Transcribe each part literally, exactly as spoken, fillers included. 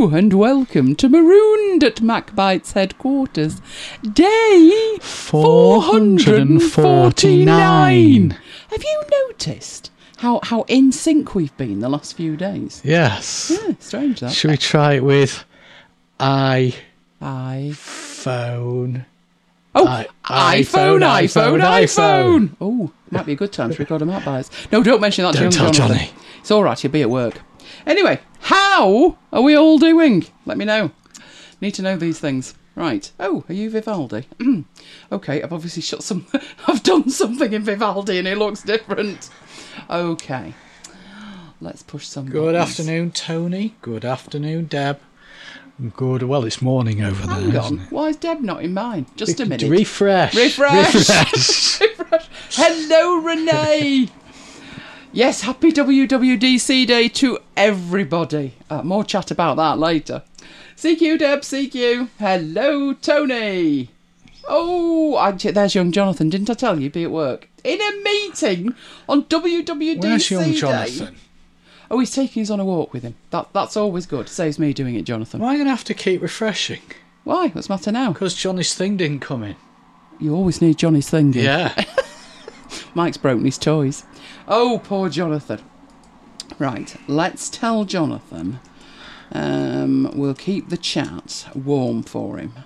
Hello and welcome to Marooned at MacBite's headquarters. Day four hundred forty-nine. Have you noticed how, how in sync we've been the last few days? Yes. Yeah, strange that. Should we try it with I... I... Phone... Oh, I, iPhone, iPhone, iPhone, iPhone. iPhone. Oh, might be a good time to record a MacBites. No, don't mention that to Don't young tell Jonathan. Johnny. It's all right, you'll be at work. Anyway, how are we all doing? Let me know. Need to know these things. Right. Oh, are you Vivaldi? Okay, I've obviously shot some... I've done something in Vivaldi and it looks different. Okay. Let's push some Good buttons. afternoon, Tony. Good afternoon, Deb. Good. Well, it's morning over Hang there, on. isn't it? Why is Deb not in mine? Just a minute. Refresh. Refresh. Refresh. Refresh. Hello, Renee. Yes, happy W W D C Day to everybody. Uh, more chat about that later. C Q, Deb, C Q. Hello, Tony. Oh, I, there's young Jonathan. Didn't I tell you? Be at work. In a meeting on W W D C Where's young Day. Jonathan? Oh, he's taking us on a walk with him. That That's always good. Saves me doing it, Jonathan. Why are you going to have to keep refreshing? Why? What's the matter now? Because Johnny's thing didn't come in. You always need Johnny's thing. Yeah. Mike's broken his toys. Oh, poor Jonathan. Right, let's tell Jonathan. Um, we'll keep the chat warm for him.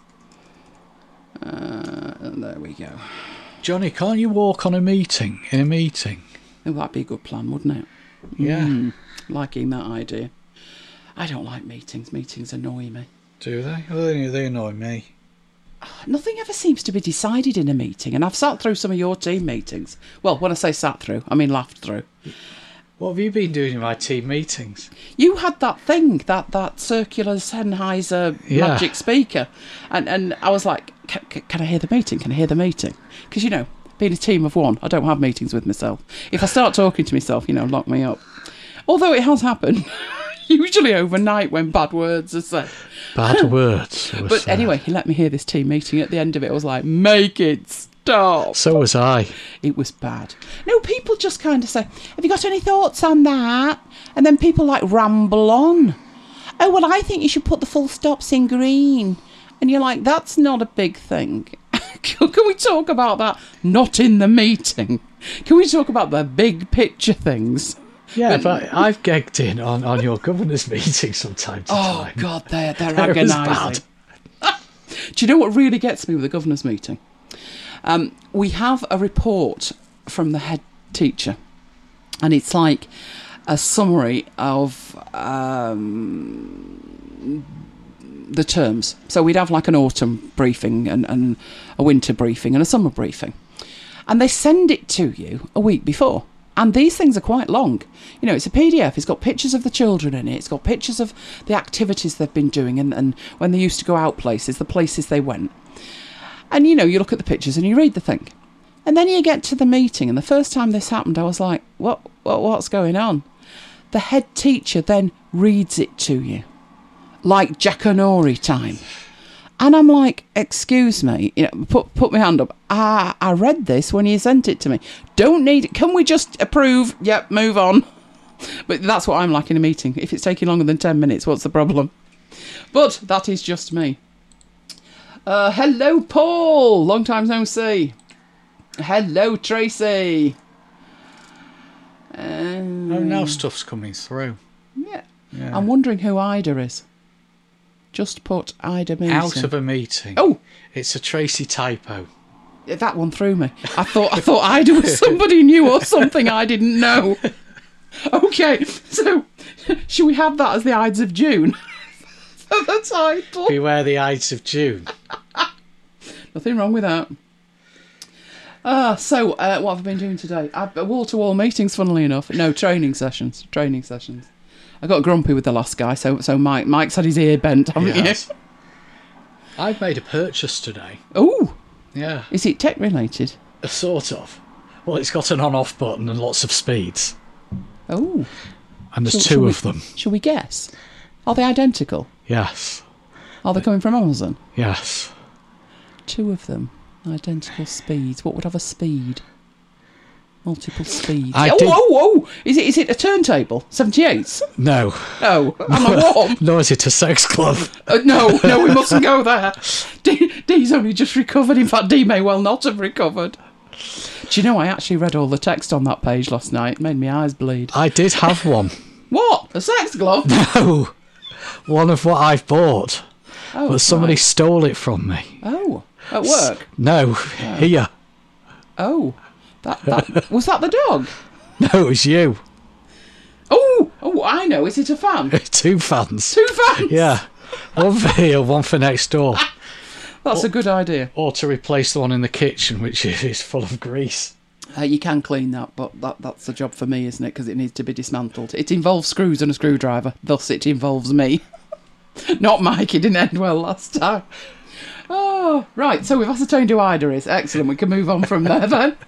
Uh, there we go. Johnny, can't you walk on a meeting? In a meeting? Oh, that'd be a good plan, wouldn't it? Yeah. Mm, liking that idea. I don't like meetings. Meetings annoy me. Do they? Well, they, they annoy me. Nothing ever seems to be decided in a meeting, and I've sat through some of your team meetings. Well, when I say sat through, I mean laughed through. What have you been doing in my team meetings? You had that thing, that, that circular Sennheiser Yeah. magic speaker, and, and I was like, can, can I hear the meeting? Can I hear the meeting? Because, you know, being a team of one, I don't have meetings with myself. If I start talking to myself, you know, lock me up. Although it has happened, usually overnight when bad words are said. Bad words. But said. anyway, he let me hear this team meeting. At the end of it, I was like, make it stop. So was I. It was bad. No, people just kind of say, have you got any thoughts on that? And then people like ramble on. Oh, well, I think you should put the full stops in green. And you're like, that's not a big thing. Can we talk about that? Not in the meeting. Can we talk about the big picture things? Yeah, but I've gegged in on, on your governor's meetings from time to Oh, time. God, they're, they're They're as agonising. Do you know what really gets me with the governor's meeting? Um, we have a report from the head teacher, and it's like a summary of um, the terms. So we'd have like an autumn briefing and, and a winter briefing and a summer briefing. And they send it to you a week before. And these things are quite long. You know, it's a P D F. It's got pictures of the children in it. It's got pictures of the activities they've been doing and, and when they used to go out places, the places they went. And, you know, you look at the pictures and you read the thing. And then you get to the meeting. And the first time this happened, I was like, what, what what's going on? The head teacher then reads it to you. Like Jackanory time. And I'm like, excuse me, you know, put put my hand up. Ah, I read this when you sent it to me. Don't need it. Can we just approve? Yep, move on. But that's what I'm like in a meeting. If it's taking longer than ten minutes, what's the problem? But that is just me. Uh, hello, Paul. Long time no see. Hello, Tracy. Um, Oh, now stuff's coming through. Yeah. Yeah. I'm wondering who Ida is. Just put Ida meeting. Out of a meeting. Oh! It's a Tracy typo. That one threw me. I thought I thought Ida was somebody new or something I didn't know. Okay, so should we have that as the Ides of June? For the title. Beware the Ides of June. Nothing wrong with that. Ah, so uh, what have I been doing today? Wall-to-wall meetings, funnily enough. No, training sessions. Training sessions. I got grumpy with the last guy, so so Mike Mike's had his ear bent, haven't Yes. you? I've made a purchase today. Oh, Yeah. is it tech related? A sort of. Well, it's got an on-off button and lots of speeds. Oh, And there's Shall- two shall we- of them. shall we guess? Are they identical? Yes. Are they coming from Amazon? Yes. Two of them, identical speeds. What would have a speed? Multiple speed. I oh, did- oh, oh! Is it is it a turntable? seventy-eights? No. Oh, am I warm? Nor is it a sex club. Uh, no, no, we mustn't go there. D, D's only just recovered. In fact, D may well not have recovered. Do you know, I actually read all the text on that page last night. It made my eyes bleed. I did have one. What? A sex glove? No. One of what I've bought. Oh, But somebody right. stole it from me. Oh, at work? No, here. Oh, that, that was that the dog? No, it was you. Oh, oh, I know. Is it a fan? Two fans. Two fans? Yeah. One for here, one for next door. That's a good idea. Or to replace the one in the kitchen, which is full of grease. Uh, you can clean that, but that, that's the job for me, isn't it? Because it needs to be dismantled. It involves screws and a screwdriver. Thus, it involves me. Not Mike. It didn't end well last time. Oh, right. So we've ascertained who Ida is. Excellent. We can move on from there then.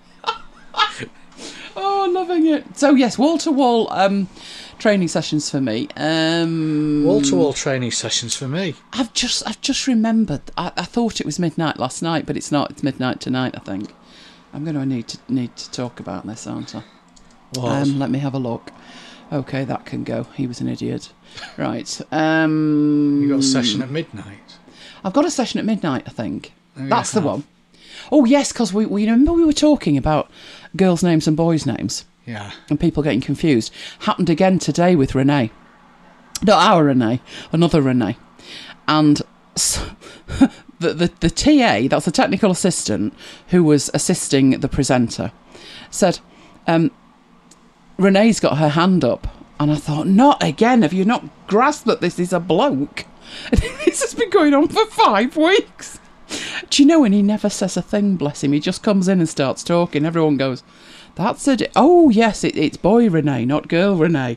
Oh, loving it. So, yes, wall-to-wall um, training sessions for me. Um, Wall-to-wall training sessions for me. I've just I've just remembered. I, I thought it was midnight last night, but it's not. It's midnight tonight, I think. I'm going to need to need to talk about this, aren't I? What? Um, let me have a look. Okay, that can go. He was an idiot. Right. Um, you got a session at midnight. I've got a session at midnight, I think. Oh, That's you the have. one. Oh, yes, because we, we remember we were talking about girls' names and boys' names Yeah. and people getting confused. Happened again today with Renee. Not our Renee, another Renee. And so, the, the, the T A, that's the technical assistant who was assisting the presenter, said, um, Renee's got her hand up. And I thought, not again. Have you not grasped that this is a bloke? This has been going on for five weeks. Do you know, and he never says a thing, bless him. He just comes in and starts talking. Everyone goes, that's it. Oh, yes, it, it's boy Renee, not girl Renee.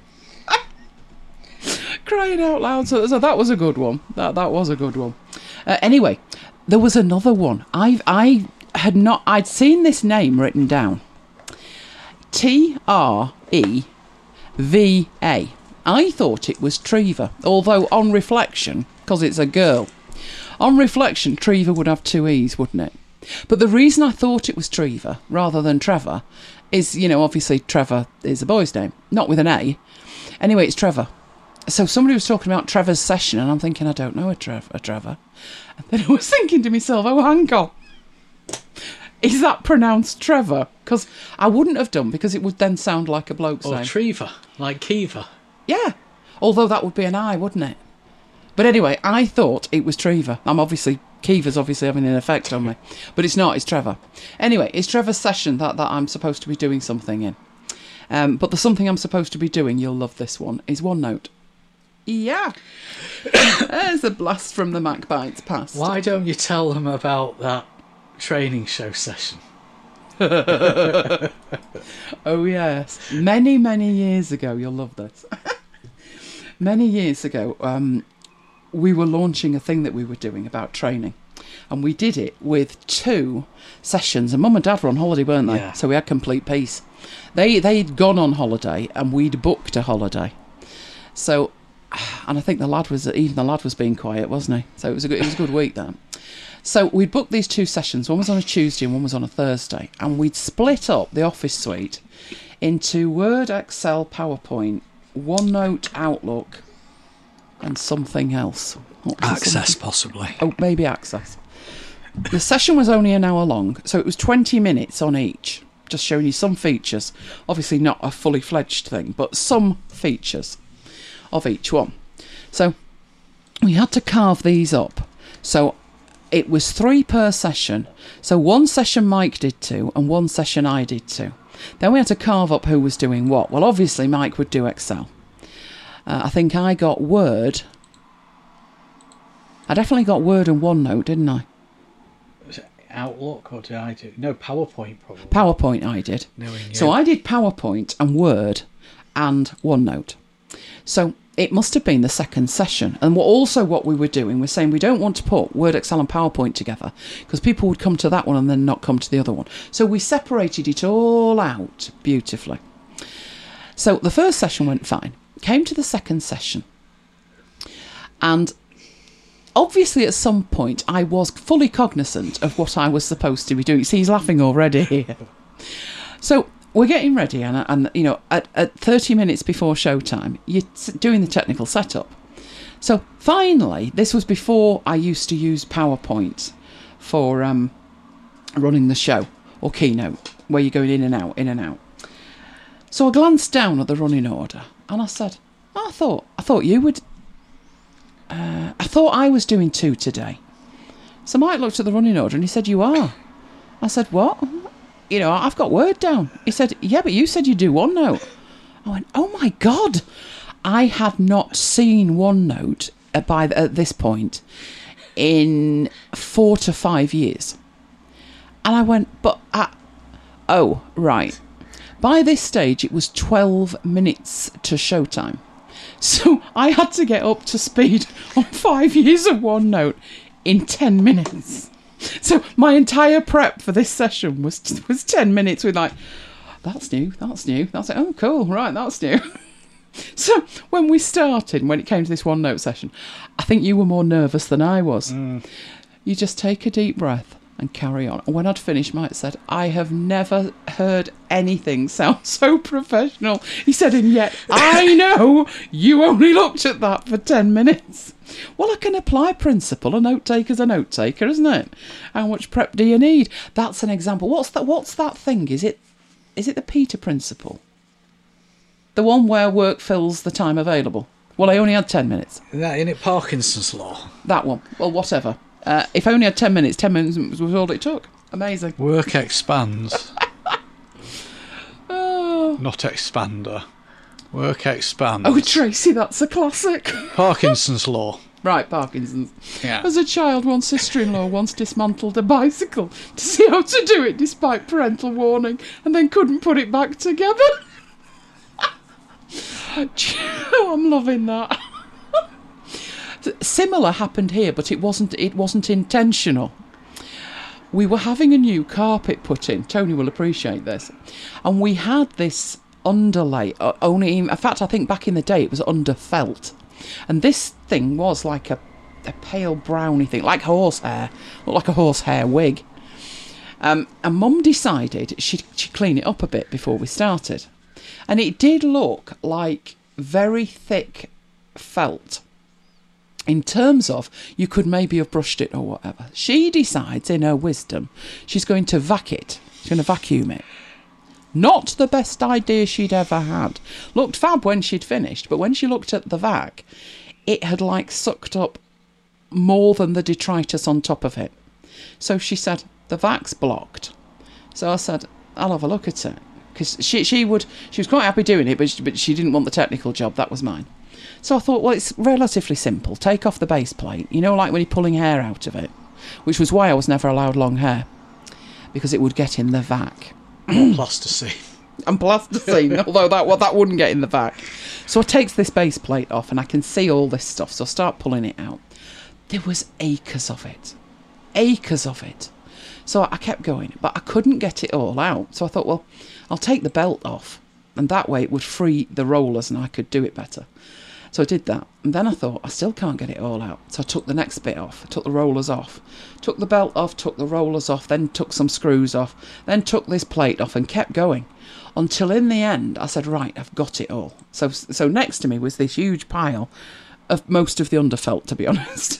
Crying out loud. So, so that was a good one. That that was a good one. Uh, anyway, there was another one. I I had not. I'd seen this name written down. T R E V A. I thought it was Treva, although on reflection, because it's a girl, on reflection, Treva would have two E's, wouldn't it? But the reason I thought it was Treva rather than Trevor is, you know, obviously Trevor is a boy's name, not with an A. Anyway, it's Trevor. So somebody was talking about Trevor's session, and I'm thinking, I don't know a, Trev- a Trevor. And then I was thinking to myself, oh, hang on. Is that pronounced Trevor? Because I wouldn't have done, because it would then sound like a bloke's Or name. Treva, like Kiva. Yeah. Although that would be an I, wouldn't it? But anyway, I thought it was Treva. I'm obviously, Kiva's obviously having an effect on me. But it's not, it's Trevor. Anyway, it's Trevor's session that, that I'm supposed to be doing something in. Um, but the something I'm supposed to be doing, you'll love this one, is OneNote. Yeah. There's a blast from the Mac Bytes past. Why don't you tell them about that training show session? Oh, yes. Many, many years ago, you'll love this. Many years ago, um, we were launching a thing that we were doing about training. And we did it with two sessions. And Mum and Dad were on holiday, weren't they? Yeah. So we had complete peace. They, they'd gone on holiday and we'd booked a holiday. So, and I think the lad was, even the lad was being quiet, wasn't he? So it was a good, it was a good week then. So we'd booked these two sessions. One was on a Tuesday and one was on a Thursday. And we'd split up the Office suite into Word, Excel, PowerPoint, OneNote, Outlook, and something else. What was the Access, something? possibly. Oh, maybe Access. The session was only an hour long, so it was twenty minutes on each, just showing you some features. Obviously not a fully fledged thing, but some features of each one. So we had to carve these up. So it was three per session. So one session Mike did two, and one session I did two. Then we had to carve up who was doing what. Well, obviously Mike would do Excel. Uh, I think I got Word. I definitely got Word and OneNote, didn't I? Was it Outlook or did I do? No, PowerPoint probably. PowerPoint I did. Knowing you. So I did PowerPoint and Word and OneNote. So it must have been the second session. And what, also what we were doing was saying we don't want to put Word, Excel and PowerPoint together because people would come to that one and then not come to the other one. So we separated it all out beautifully. So the first session went fine. Came to the second session. And obviously at some point I was fully cognizant of what I was supposed to be doing. See, he's laughing already here. So we're getting ready, and, and you know, at, at thirty minutes before showtime, you're doing the technical setup. So finally, this was before I used to use PowerPoint for um, running the show, or Keynote, where you're going in and out, in and out. So I glanced down at the running order, and I said, I thought, I thought you would, uh, I thought I was doing two today. So Mike looked at the running order and he said, you are. I said, what? You know, I've got word down. He said, yeah, but you said you do OneNote. I went, oh my God. I had not seen OneNote by the, at this point in four to five years. And I went, but, I, oh, right. By this stage, it was twelve minutes to showtime. So I had to get up to speed on five years of OneNote in ten minutes. So my entire prep for this session was was ten minutes with like, that's new, that's new. That's like, oh, cool, right, that's new. So when we started, when it came to this OneNote session, I think you were more nervous than I was. Mm. You just take a deep breath and carry on. And when I'd finished, Mike said, I have never heard anything sound so professional. He said, and yet I know you only looked at that for ten minutes. Well, I can apply principle. A note taker's a note taker, isn't it? How much prep do you need? That's an example. What's that? What's that thing? Is it is it the Peter principle? The one where work fills the time available. Well, I only had ten minutes. That, isn't it Parkinson's law? That one. Well, whatever. Uh, if I only had ten minutes, ten minutes was all it took. Amazing. Work expands. Oh. Not expander. Work expands. Oh, Tracy, that's a classic. Parkinson's law. Right, Parkinson's. Yeah. As a child, one sister-in-law once dismantled a bicycle to see how to do it despite parental warning, and then couldn't put it back together. Oh, I'm loving that. Similar happened here, but it wasn't it wasn't intentional. We were having a new carpet put in. Tony will appreciate this. And we had this underlay, uh, only in fact I think back in the day it was under felt. And this thing was like a, a pale browny thing, like horsehair, looked like a horsehair wig. Um, and Mum decided she'd, she'd clean it up a bit before we started. And it did look like very thick felt. In terms of, you could maybe have brushed it or whatever. She decides, in her wisdom, she's going to vac it. She's going to vacuum it. Not the best idea she'd ever had. Looked fab when she'd finished, but when she looked at the vac, it had like sucked up more than the detritus on top of it. So she said, the vac's blocked. So I said, I'll have a look at it. Because she, she would, she was quite happy doing it, but she, but she didn't want the technical job. That was mine. So I thought, well, it's relatively simple. Take off the base plate. You know, like when you're pulling hair out of it. Which was why I was never allowed long hair. Because it would get in the vac. Plasticine. And plasticine, although that well, that wouldn't get in the vac. So I takes this base plate off and I can see all this stuff. So I start pulling it out. There was acres of it. Acres of it. So I kept going, but I couldn't get it all out. So I thought, well, I'll take the belt off. And that way it would free the rollers and I could do it better. So I did that, and then I thought, I still can't get it all out. So I took the next bit off, I took the rollers off, took the belt off, took the rollers off, then took some screws off, then took this plate off and kept going. Until in the end, I said, right, I've got it all. So so next to me was this huge pile of most of the underfelt, to be honest.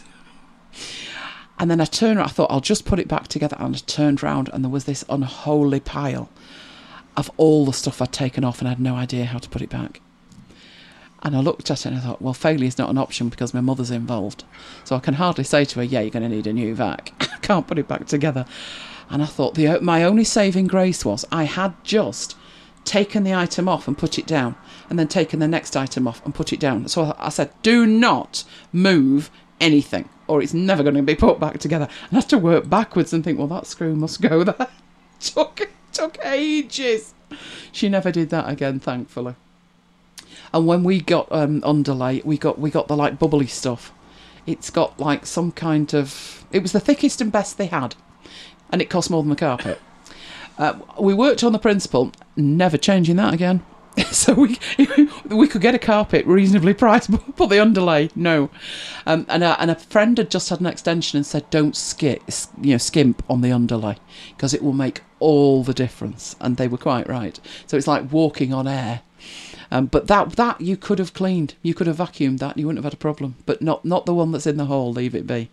And then I turned around, I thought, I'll just put it back together, and I turned round, and there was this unholy pile of all the stuff I'd taken off, and I had no idea how to put it back. And I looked at it and I thought, well, failure's not an option because my mother's involved. So I can hardly say to her, yeah, you're going to need a new vac. I can't put it back together. And I thought the my only saving grace was I had just taken the item off and put it down, and then taken the next item off and put it down. So I said, do not move anything, or it's never going to be put back together. And I had to work backwards and think, well, that screw must go there. took, took ages. She never did that again, thankfully. And when we got um, underlay, we got we got the like bubbly stuff. It's got like some kind of... It was the thickest and best they had. And it cost more than the carpet. Uh, we worked on the principle, never changing that again. So we we could get a carpet reasonably priced, but the underlay, no. Um, and, a, and a friend had just had an extension and said, don't skip, you know, skimp on the underlay because it will make all the difference. And they were quite right. So it's like walking on air. Um, but that that you could have cleaned. You could have vacuumed that. You wouldn't have had a problem. But not, not the one that's in the hall. Leave it be.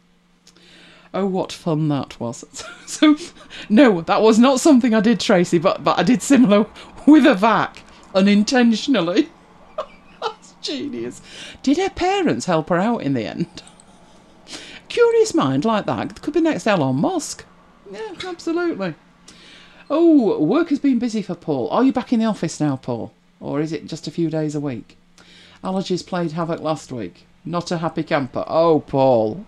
Oh, what fun that was. So, no, that was not something I did, Tracy, but, but I did similar with a vac. Unintentionally. That's genius. Did her parents help her out in the end? Curious mind like that. Could be next Elon Musk. Yeah, absolutely. Oh, work has been busy for Paul. Are you back in the office now, Paul? Or is it just a few days a week? Allergies played havoc last week. Not a happy camper. Oh, Paul.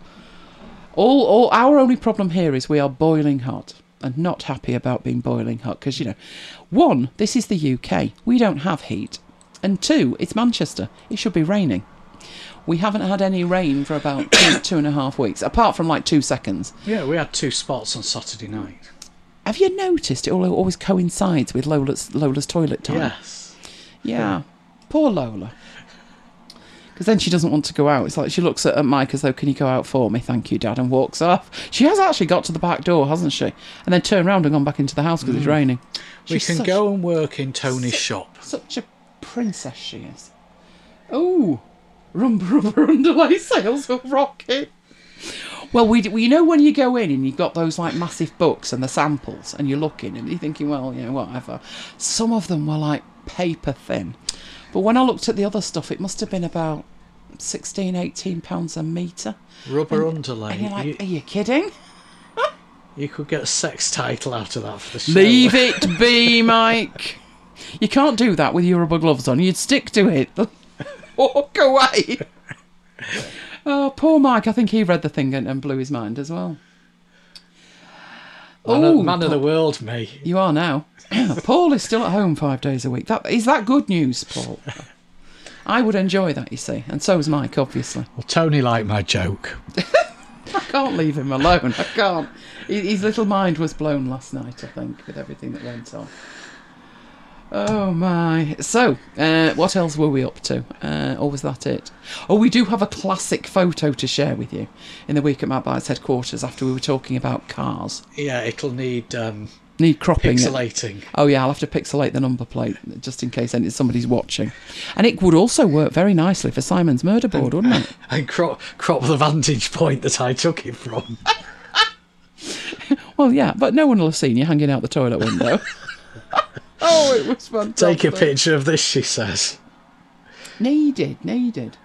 All, all our only problem here is we are boiling hot. And not happy about being boiling hot because, you know, one, this is the U K. We don't have heat. And two, it's Manchester. It should be raining. We haven't had any rain for about two, two and a half weeks, apart from like two seconds. Yeah, we had two spots on Saturday night. Have you noticed it all always coincides with Lola's, Lola's toilet time? Yes. Yeah. yeah. Poor Lola. Because then she doesn't want to go out. It's like she looks at Mike as though, can you go out for me? Thank you, Dad, and walks off. She has actually got to the back door, hasn't she? And then turned around and gone back into the house because mm. it's raining. We She's can such, go and work in Tony's such, shop. Such a princess she is. Oh, rumba rubber underlay sales will rock it. Well, we, we you know when you go in and you've got those like massive books and the samples and you're looking and you're thinking, well, you know, whatever. Some of them were like paper thin. But when I looked at the other stuff, it must have been about sixteen, eighteen pounds a metre. Rubber and, underlay. And you're like, you, are you kidding? You could get a sex title out of that for the show. Leave it be, Mike. You can't do that with your rubber gloves on. You'd stick to it. Walk away. Oh, poor Mike. I think he read the thing and, and blew his mind as well. Man, oh, of, man of the world, me. You are now. Paul is still at home five days a week. That is that good news, Paul? I would enjoy that, you see, and so is Mike, obviously. Well, Tony liked my joke. I can't leave him alone. I can't. His little mind was blown last night, I think, with everything that went on. Oh my. So, uh, what else were we up to? Uh, or was that it? Oh, we do have a classic photo to share with you in the week at Matt Bytes headquarters after we were talking about cars. Yeah, it'll need um, need cropping. Pixelating. It. Oh yeah, I'll have to pixelate the number plate just in case somebody's watching. And it would also work very nicely for Simon's murder board, and, wouldn't it? And crop, crop the vantage point that I took it from. Well, yeah, but no one will have seen you hanging out the toilet window. Oh, it was fantastic. Take a picture of this, she says. Needed, needed.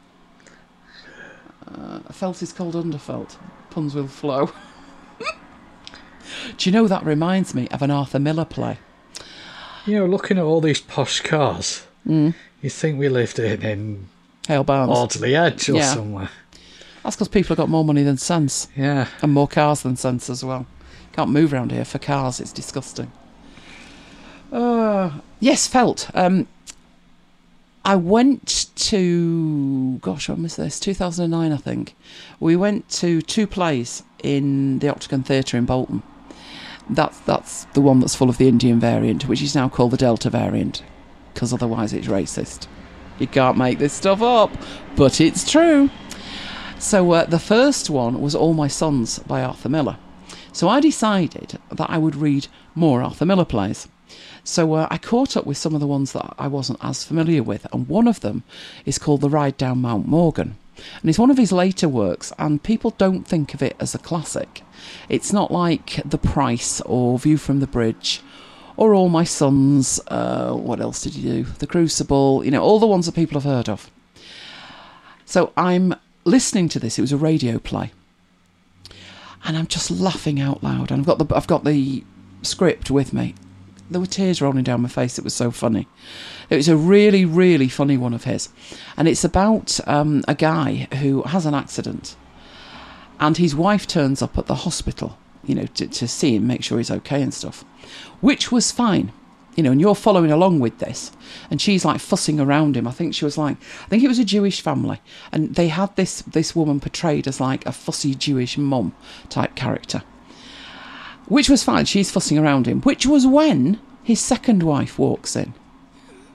Uh, felt is called underfelt. Puns will flow. Do you know, that reminds me of an Arthur Miller play. You know, looking at all these posh cars, mm. you think we lived in, in Hale Barnes. Audley Edge or yeah. somewhere. That's because people have got more money than sense. Yeah. And more cars than sense as well. Can't move around here for cars, it's disgusting. Uh, yes, felt. Um, I went to, gosh, when was this? two thousand nine, I think. We went to two plays in the Octagon Theatre in Bolton. That's that's the one that's full of the Indian variant, which is now called the Delta variant, because otherwise it's racist. You can't make this stuff up, but it's true. So uh, the first one was All My Sons by Arthur Miller. So I decided that I would read more Arthur Miller plays. So uh, I caught up with some of the ones that I wasn't as familiar with, and one of them is called The Ride Down Mount Morgan. And it's one of his later works, and people don't think of it as a classic. It's not like The Price or View from the Bridge or All My Sons, uh, what else did he do? The Crucible, you know, all the ones that people have heard of. So I'm listening to this, it was a radio play, and I'm just laughing out loud, and I've got the, I've got the script with me. There were tears rolling down my face. It was so funny. It was a really, really funny one of his. And it's about um, a guy who has an accident. And his wife turns up at the hospital, you know, to, to see him, make sure he's okay and stuff. Which was fine. You know, and you're following along with this. And she's like fussing around him. I think she was like, I think it was a Jewish family. And they had this, this woman portrayed as like a fussy Jewish mum type character. Which was fine, she's fussing around him. Which was when his second wife walks in.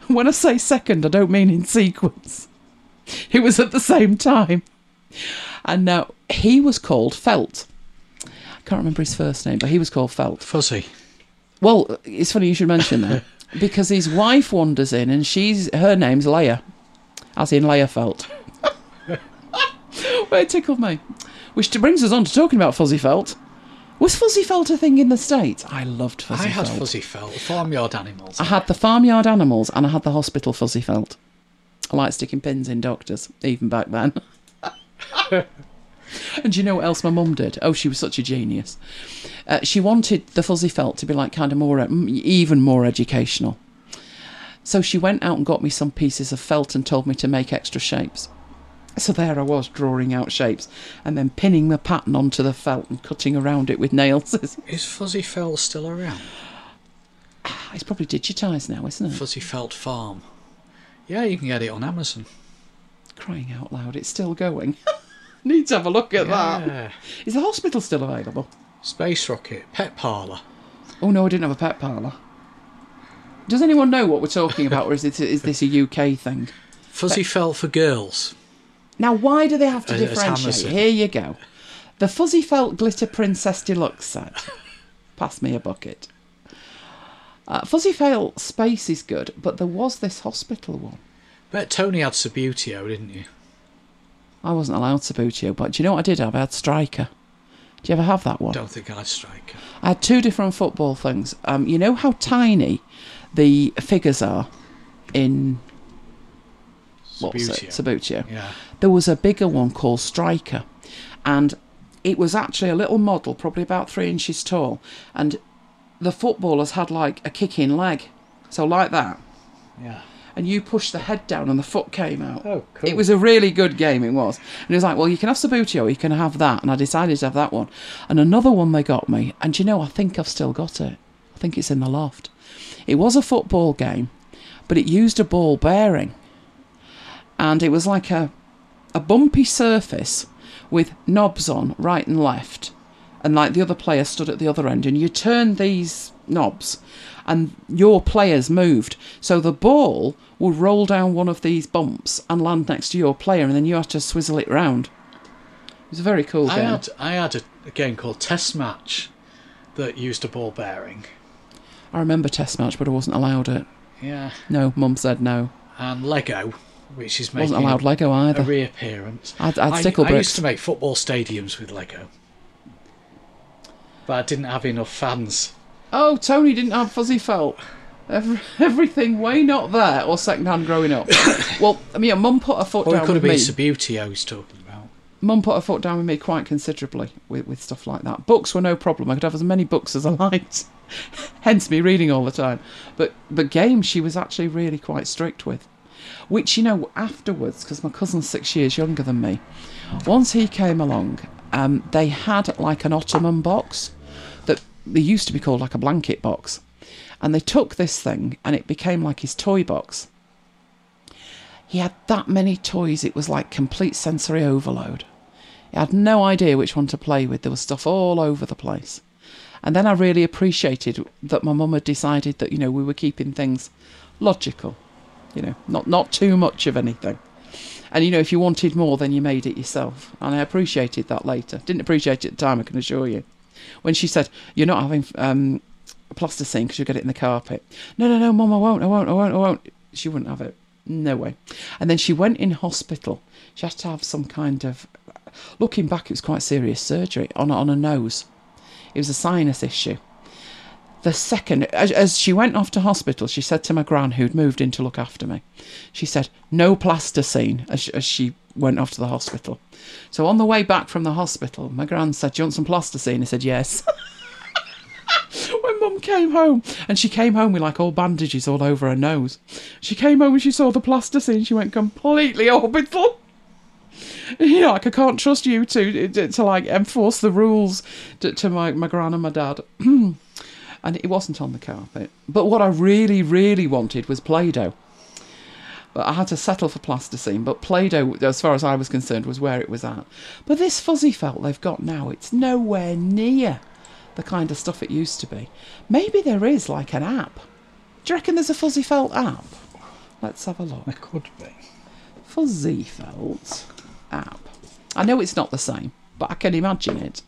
When I say second, I don't mean in sequence. It was at the same time. And now he was called Felt. I can't remember his first name, but he was called Felt. Fuzzy. Well, it's funny you should mention that because his wife wanders in and she's her name's Leia, as in Leia Felt. Well, it tickled me. Which brings us on to talking about Fuzzy Felt. Was Fuzzy Felt a thing in the States? I loved Fuzzy I had Felt. Fuzzy Felt, farmyard animals. I had the farmyard animals and I had the hospital Fuzzy Felt. I like sticking pins in doctors, even back then. And do you know what else my mum did? Oh, she was such a genius. Uh, she wanted the Fuzzy Felt to be like kind of more, even more educational. So she went out and got me some pieces of felt and told me to make extra shapes. So there I was, drawing out shapes and then pinning the pattern onto the felt and cutting around it with nail scissors. Is Fuzzy Felt still around? It's probably digitised now, isn't it? Fuzzy Felt Farm. Yeah, you can get it on Amazon. Crying out loud, it's still going. Need to have a look at Yeah. that. Is the hospital still available? Space Rocket, Pet Parlour. Oh no, I didn't have a pet parlour. Does anyone know what we're talking about, or is, it, is this a U K thing? Fuzzy Felt for girls. Now, why do they have to As- as differentiate? Amazon. Here you go. The Fuzzy Felt Glitter Princess Deluxe set. Pass me a bucket. Uh, Fuzzy Felt Space is good, but there was this hospital one. Bet Tony had Subutio, didn't you? I wasn't allowed Sabutio, but do you know what I did have? I had Striker. Do you ever have that one? Don't think I'd strike her. I had two different football things. Um, you know how tiny the figures are in what was it? Subutio. Sabutio. Yeah. There was a bigger one called Striker, and it was actually a little model, probably about three inches tall, and the footballers had like a kicking leg, so like that, Yeah. and you pushed the head down and the foot came out. Oh, cool. It was a really good game, it was. And it was like, well, you can have Sabutio, you can have that, and I decided to have that one. And another one they got me, and you know, I think I've still got it. I think it's in the loft. It was a football game, but it used a ball bearing. And it was like a a bumpy surface with knobs on right and left, and like the other player stood at the other end, and you turned these knobs and your players moved, so the ball would roll down one of these bumps and land next to your player, and then you had to swizzle it round. It was a very cool I game. had I had a, a game called Test Match that used a ball bearing. I remember Test Match, but I wasn't allowed it. Yeah. No, Mum said no. And Lego, which is I making wasn't allowed Lego a either. reappearance. I'd, I'd I, stickle I bricks. used to make football stadiums with Lego, but I didn't have enough fans. Oh, Tony didn't have Fuzzy Felt. Every, everything way not there, or second-hand growing up. Well, I mean, Mum put her foot Or it down could have with been me. Subutio he's talking about. Mum put her foot down with me quite considerably with, with stuff like that. Books were no problem. I could have as many books as I liked. Hence me reading all the time. But but games she was actually really quite strict with. Which, you know, afterwards, because my cousin's six years younger than me, once he came along, um, they had like an ottoman box that they used to be called like a blanket box. And they took this thing and it became like his toy box. He had that many toys, it was like complete sensory overload. He had no idea which one to play with. There was stuff all over the place. And then I really appreciated that my mum had decided that, you know, we were keeping things logical. You know, not, not too much of anything. And, you know, if you wanted more, then you made it yourself. And I appreciated that later. Didn't appreciate it at the time, I can assure you. When she said, you're not having um, plasticine because you'll get it in the carpet. No, no, no, Mum, I won't, I won't, I won't, I won't. She wouldn't have it. No way. And then she went in hospital. She had to have some kind of... Looking back, it was quite serious surgery on, on her nose. It was a sinus issue. The second, as, as she went off to hospital, she said to my gran, who'd moved in to look after me, she said, no plasticine, as, as she went off to the hospital. So on the way back from the hospital, my gran said, do you want some plasticine? I said, yes. When Mum came home, and she came home with like all bandages all over her nose. She came home and she saw the plasticine, she went completely orbital. You know, like, I can't trust you to, to, to like, enforce the rules to, to my, my gran and my dad. And it wasn't on the carpet. But what I really, really wanted was Play-Doh. But I had to settle for plasticine. But Play-Doh, as far as I was concerned, was where it was at. But this Fuzzy Felt they've got now, it's nowhere near the kind of stuff it used to be. Maybe there is, like, an app. Do you reckon there's a Fuzzy Felt app? Let's have a look. There could be. Fuzzy Felt app. I know it's not the same, but I can imagine it.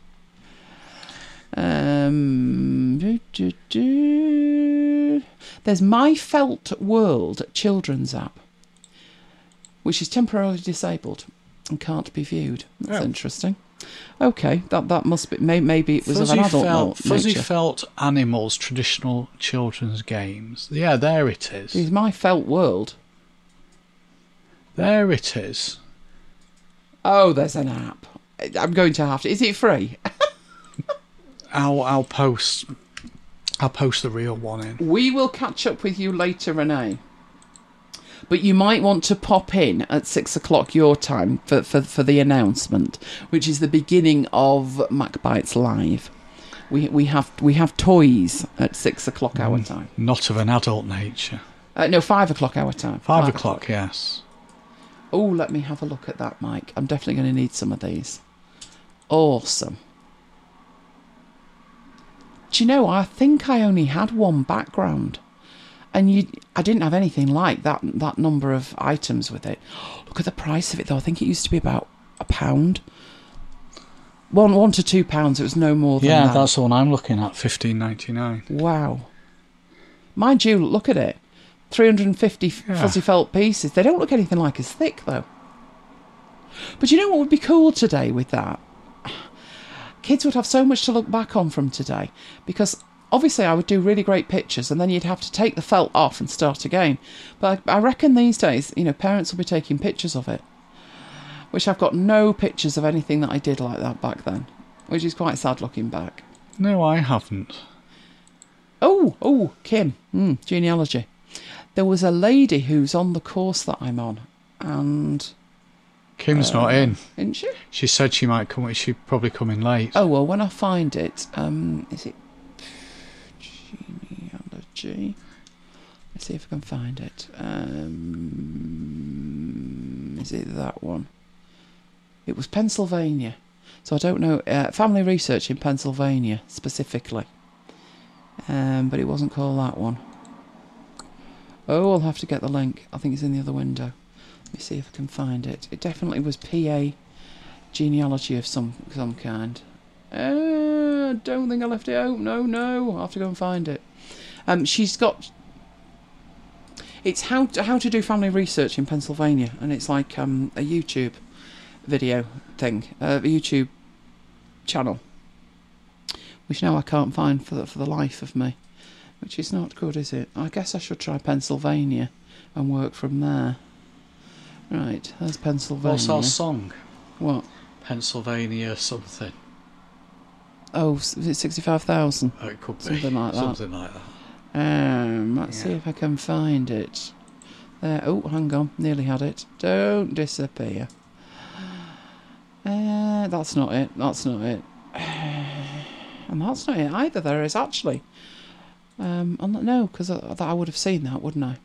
Um, do, do, do. There's My Felt World children's app, which is temporarily disabled and can't be viewed. That's oh. interesting. Okay, that that must be. May, maybe it was Fuzzy of an adult felt, mo- Fuzzy nature. Felt Animals traditional children's games. Yeah, there it is. It's My Felt World. There it is. Oh, there's an app. I'm going to have to. Is it free? I'll I'll post I'll post the real one in. We will catch up with you later, Renee. But you might want to pop in at six o'clock your time for, for, for the announcement, which is the beginning of MacBites Live. We we have we have toys at six o'clock our time. Not of an adult nature. Uh, no, five o'clock our time. Five, Five o'clock, o'clock, yes. Oh, let me have a look at that, Mike. I'm definitely going to need some of these. Awesome. Do you know, I think I only had one background. And you, I didn't have anything like that that number of items with it. Look at the price of it, though. I think it used to be about a pound. One one to two pounds. It was no more than yeah, that. Yeah, that's the one I'm looking at, fifteen ninety-nine. Wow. Mind you, look at it. three hundred and fifty yeah. fuzzy felt pieces. They don't look anything like as thick, though. But you know what would be cool today with that? Kids would have so much to look back on from today, because obviously I would do really great pictures and then you'd have to take the felt off and start again. But I, I reckon these days, you know, parents will be taking pictures of it, which I've got no pictures of anything that I did like that back then, which is quite sad looking back. No, I haven't. Oh, oh, Kim, mm, genealogy. There was a lady who's on the course that I'm on, and Kim's uh, not in. Isn't she? She said she might come. She'd probably come in late. Oh well, when I find it, um, is it genealogy? Let's see if I can find it. Um, is it that one? It was Pennsylvania, so I don't know. Uh, family research in Pennsylvania specifically, um, but it wasn't called that one. Oh, I'll have to get the link. I think it's in the other window. Let me see if I can find it. It definitely was P A genealogy of some some kind. Uh, I don't think I left it out. No, no. I'll have to go and find it. Um, she's got... It's how to, how to do family research in Pennsylvania, and it's like um, a YouTube video thing, uh, a YouTube channel, which now I can't find for the, for the life of me. Which is not good, is it? I guess I should try Pennsylvania and work from there. Right, there's Pennsylvania. What's our song? What? Pennsylvania something. Oh, is it sixty-five thousand? Oh, it could be. Something like that. Something like that. Um, let's Yeah. see if I can find it. There. Oh, hang on. Nearly had it. Don't disappear. Uh, that's not it. That's not it. And that's not it either. There is actually... Um, no, because I, I would have seen that, wouldn't I?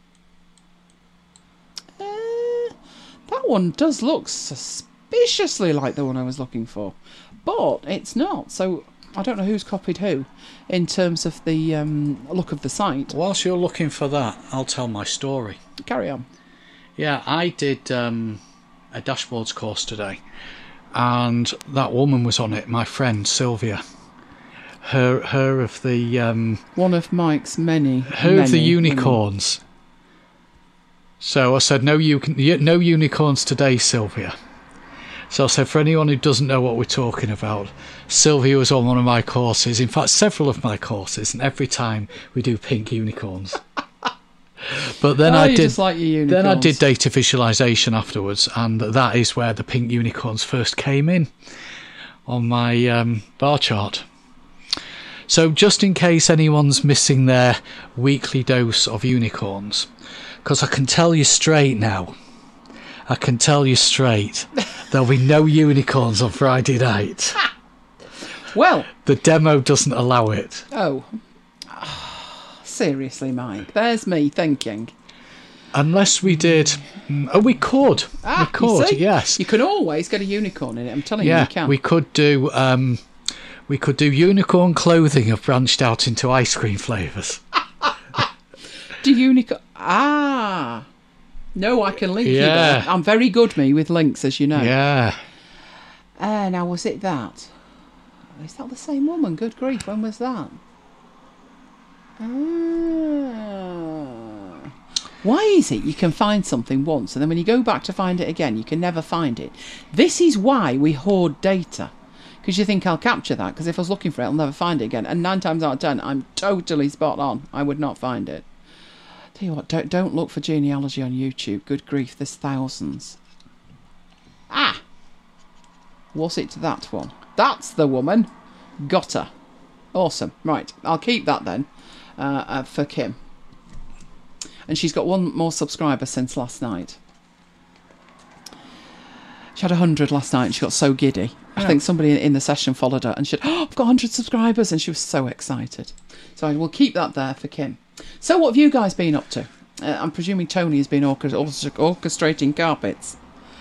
Uh, that one does look suspiciously like the one I was looking for, but it's not. So I don't know who's copied who in terms of the um, look of the site. Whilst you're looking for that, I'll tell my story. Carry on. Yeah, I did um, a dashboards course today, and that woman was on it, my friend Sylvia. Her, her of the um, one of Mike's many. Her many of the unicorns. Many. So I said, no, you no unicorns today, Sylvia. So I said, for anyone who doesn't know what we're talking about, Sylvia was on one of my courses. In fact, several of my courses, and every time we do pink unicorns. But then oh, I you did. Just like your unicorns. Then I did data visualization afterwards, and that is where the pink unicorns first came in on my um, bar chart. So just in case anyone's missing their weekly dose of unicorns, because I can tell you straight now, I can tell you straight, there'll be no unicorns on Friday night. Well, the demo doesn't allow it. Oh, seriously, Mike, there's me thinking. Unless we did, oh, we could, ah, we could, you see? Yes. You can always get a unicorn in it. I'm telling yeah, you, you can. we could do. Um, We could do unicorn clothing have branched out into ice cream flavours. Do unicorn... Ah. No, I can link Yeah. you there. I'm very good, me, with links, as you know. Yeah. Uh, now, was it that? Is that the same woman? Good grief, when was that? Ah. Why is it you can find something once and then when you go back to find it again, you can never find it? This is why we hoard data. Because you think I'll capture that, because if I was looking for it, I'll never find it again. And nine times out of ten, I'm totally spot on. I would not find it. Tell you what, don't, don't look for genealogy on YouTube. Good grief, there's thousands. Ah! Was it that one? That's the woman. Got her. Awesome. Right, I'll keep that then uh, uh, for Kim. And she's got one more subscriber since last night. She had one hundred last night and she got so giddy. I Yeah. think somebody in the session followed her and she said, oh, I've got one hundred subscribers. And she was so excited. So I will keep that there for Kim. So what have you guys been up to? Uh, I'm presuming Tony has been orchest- orchestrating carpets.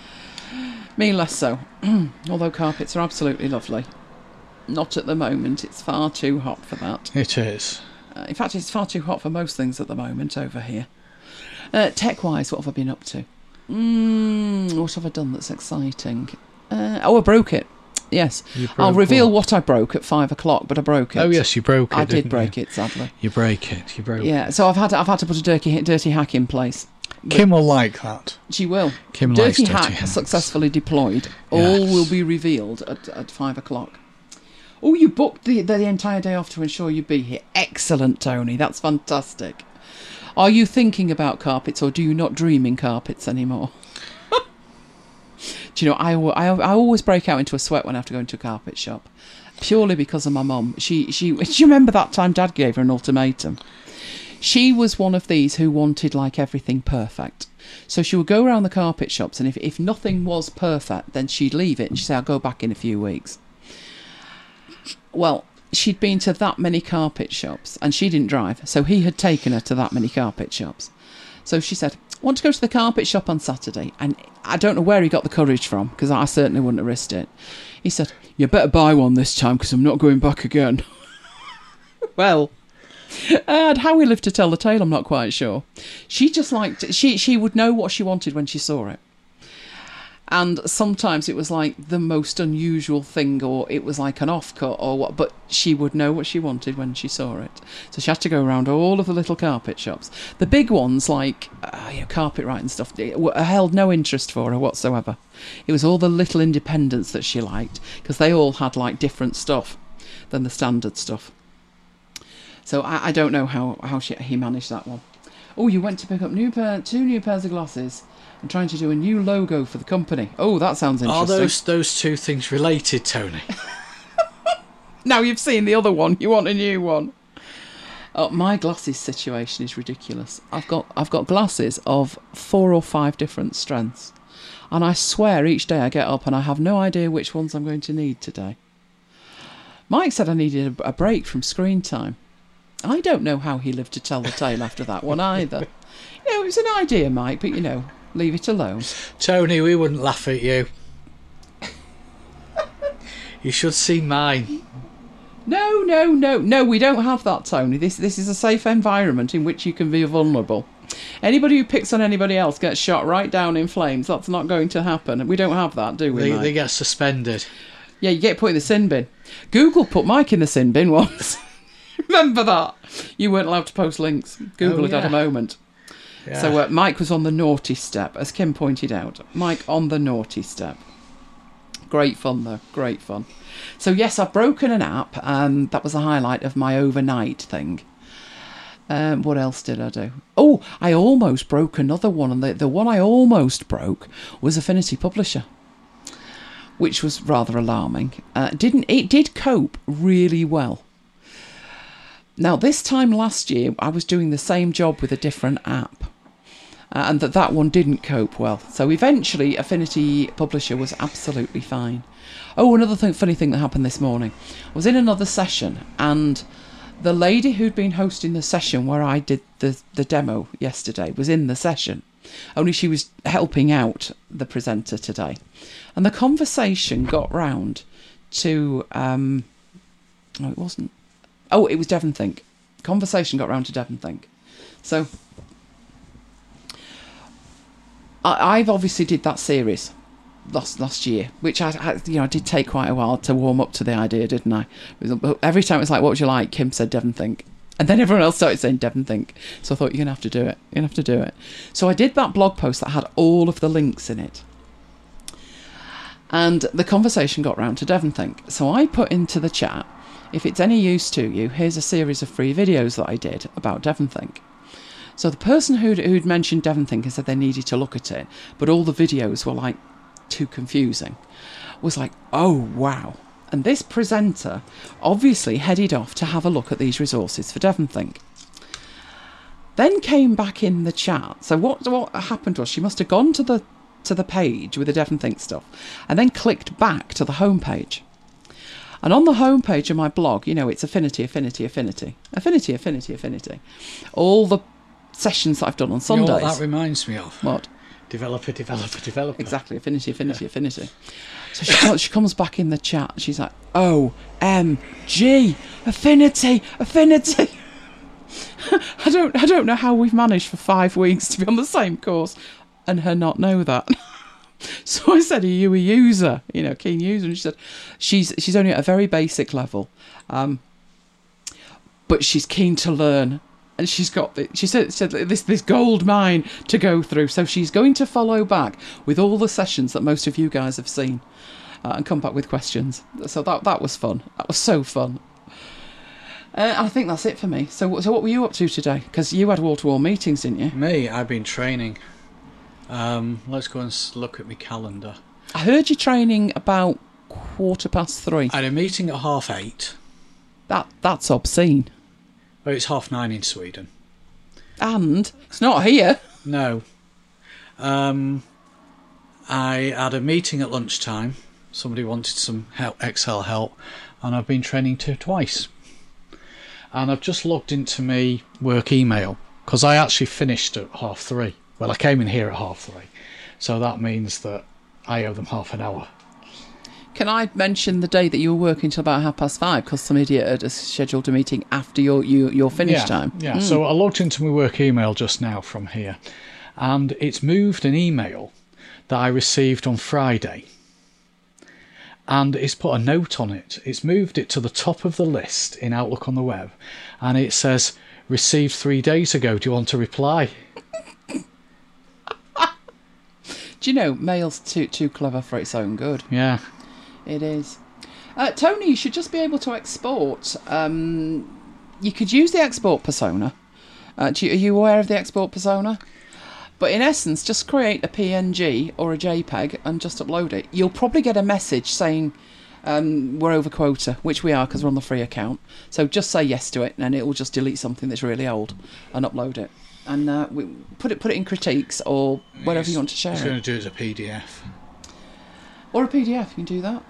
Me less so. Although carpets are absolutely lovely. Not at the moment. It's far too hot for that. It is. Uh, in fact, it's far too hot for most things at the moment over here. Uh, tech-wise, what have I been up to? Mm, what have I done that's exciting? Uh, oh, I broke it. Yes. You broke I'll reveal what? what I broke at five o'clock, but I broke it. Oh yes, you broke it. I did didn't break you? it, sadly. You break it. You broke Yeah, so I've had to, I've had to put a dirty dirty hack in place. it. Kim will like that. She will. Kim dirty likes dirty hack hacks. successfully deployed. All Yes. will be revealed at, at five o'clock. Oh, you booked the, the entire day off to ensure you'd be here. Excellent, Tony. That's fantastic. Are you thinking about carpets or do you not dream in carpets anymore? Do you know, I, I, I always break out into a sweat when I have to go into a carpet shop. Purely because of my mum. She, she, do you remember that time Dad gave her an ultimatum? She was one of these who wanted like everything perfect. So she would go around the carpet shops and if, if nothing was perfect, then she'd leave it and she'd say, I'll go back in a few weeks. Well, she'd been to that many carpet shops and she didn't drive. So he had taken her to that many carpet shops. So she said, I want to go to the carpet shop on Saturday. And I don't know where he got the courage from because I certainly wouldn't have risked it. He said, you better buy one this time because I'm not going back again. Well, and how we live to tell the tale, I'm not quite sure. She just liked, she, she would know what she wanted when she saw it. And sometimes it was like the most unusual thing or it was like an offcut or what, but she would know what she wanted when she saw it. So she had to go around all of the little carpet shops. The big ones like uh, you know, Carpetright and stuff it held no interest for her whatsoever. It was all the little independents that she liked because they all had like different stuff than the standard stuff. So I, I don't know how, how she, he managed that one. Oh, you went to pick up new pair, two new pairs of glasses. I'm trying to do a new logo for the company. Oh, that sounds interesting. Are those those two things related, Tony? Now you've seen the other one, you want a new one. Oh, my glasses situation is ridiculous. I've got I've got glasses of four or five different strengths. And I swear each day I get up and I have no idea which ones I'm going to need today. Mike said I needed a, a break from screen time. I don't know how he lived to tell the tale after that one either. You know, it was an idea, Mike, but you know, leave it alone. Tony, we wouldn't laugh at you. You should see mine. No, no, no, no, we don't have that, Tony. This this is a safe environment in which you can be vulnerable. Anybody who picks on anybody else gets shot right down in flames. That's not going to happen. We don't have that, do we, They, Mike? they get suspended. Yeah, you get put in the sin bin. Google put Mike in the sin bin once. Remember that? You weren't allowed to post links. Google Oh, had had yeah. a moment. Yeah. So uh, Mike was on the naughty step, as Kim pointed out. Mike on the naughty step. Great fun, though. Great fun. So, yes, I've broken an app. Um, that was the highlight of my overnight thing. Um, what else did I do? Oh, I almost broke another one. And the, the one I almost broke was Affinity Publisher, which was rather alarming. Uh, didn't It did cope really well. Now, this time last year, I was doing the same job with a different app. Uh, and that that one didn't cope well. So eventually, Affinity Publisher was absolutely fine. Oh, another thing, funny thing that happened this morning. I was in another session, and the lady who'd been hosting the session where I did the, the demo yesterday was in the session. Only she was helping out the presenter today. And the conversation got round to... Um, oh, it wasn't... Oh, it was Devon Think. Conversation got round to Devon Think. So... I, I've obviously did that series last last year, which I, I you know I did take quite a while to warm up to the idea, didn't I? Every time it's like, what would you like? Kim said Devon Think, and then everyone else started saying Devon Think. So I thought, you're gonna have to do it. You're gonna have to do it. So I did that blog post that had all of the links in it, and the conversation got round to Devon Think. So I put into the chat, if it's any use to you, here's a series of free videos that I did about Devon Think. So the person who'd, who'd mentioned Devon Think and said they needed to look at it, but all the videos were like too confusing, was like, oh wow. And this presenter obviously headed off to have a look at these resources for Devon Think. Then came back in the chat. So what what happened was she must have gone to the to the page with the Devon Think stuff and then clicked back to the home page. And on the home page of my blog, you know, it's affinity, affinity, affinity, affinity, affinity, affinity. All the sessions that I've done on Sundays. You know what that reminds me of? What? Developer, developer, developer. Exactly, affinity, affinity, yeah. affinity. So she, comes, she comes back in the chat. She's like, O M G, affinity, affinity. I don't, I don't know how we've managed for five weeks to be on the same course and her not know that. So I said, are you a user? You know, keen user. And she said, she's she's only at a very basic level, um, but she's keen to learn. And she's got the, she said, said this this gold mine to go through. So she's going to follow back with all the sessions that most of you guys have seen, uh, and come back with questions. So that that was fun. That was so fun. Uh, I think that's it for me. So so what were you up to today? Because you had wall to wall meetings, didn't you? Me, I've been training. Um, let's go and look at my calendar. I heard you training about quarter past three. I had a meeting at half eight. That that's obscene. Well, it's half nine in Sweden. And it's not here. No. Um, I had a meeting at lunchtime. Somebody wanted some help, Excel help, and I've been training to twice. And I've just logged into my work email because I actually finished at half three. Well, I came in here at half three, so that means that I owe them half an hour. Can I mention the day that you were working till about half past five because some idiot had scheduled a meeting after your your, your finish yeah, time? Yeah, mm. So I logged into my work email just now from here, and it's moved an email that I received on Friday, and it's put a note on it. It's moved it to the top of the list in Outlook on the web, and it says, received three days ago, do you want to reply? Do you know, mail's too too clever for its own good. Yeah. It is. Uh, Tony, you should just be able to export. Um, you could use the export persona. Uh, do you, are you aware of the export persona? But in essence, just create a P N G or a JPEG and just upload it. You'll probably get a message saying um, we're over quota, which we are because we're on the free account. So just say yes to it, and it will just delete something that's really old and upload it. And uh, we put it put it in critiques or whatever it's, you want to share. It's it. going to do it as a P D F. Or a P D F, you can do that.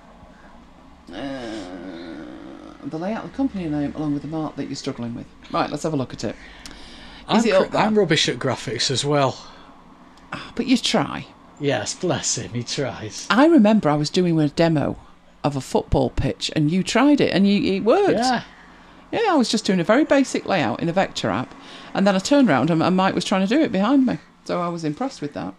Uh, the layout of the company name along with the mark that you're struggling with. Right, let's have a look at it. Is I'm, it up there? I'm rubbish at graphics as well. Oh, but you try. Yes, bless him, he tries. I remember I was doing a demo of a football pitch and you tried it and you, it worked. Yeah. Yeah, I was just doing a very basic layout in a vector app and then I turned around and, and Mike was trying to do it behind me. So I was impressed with that.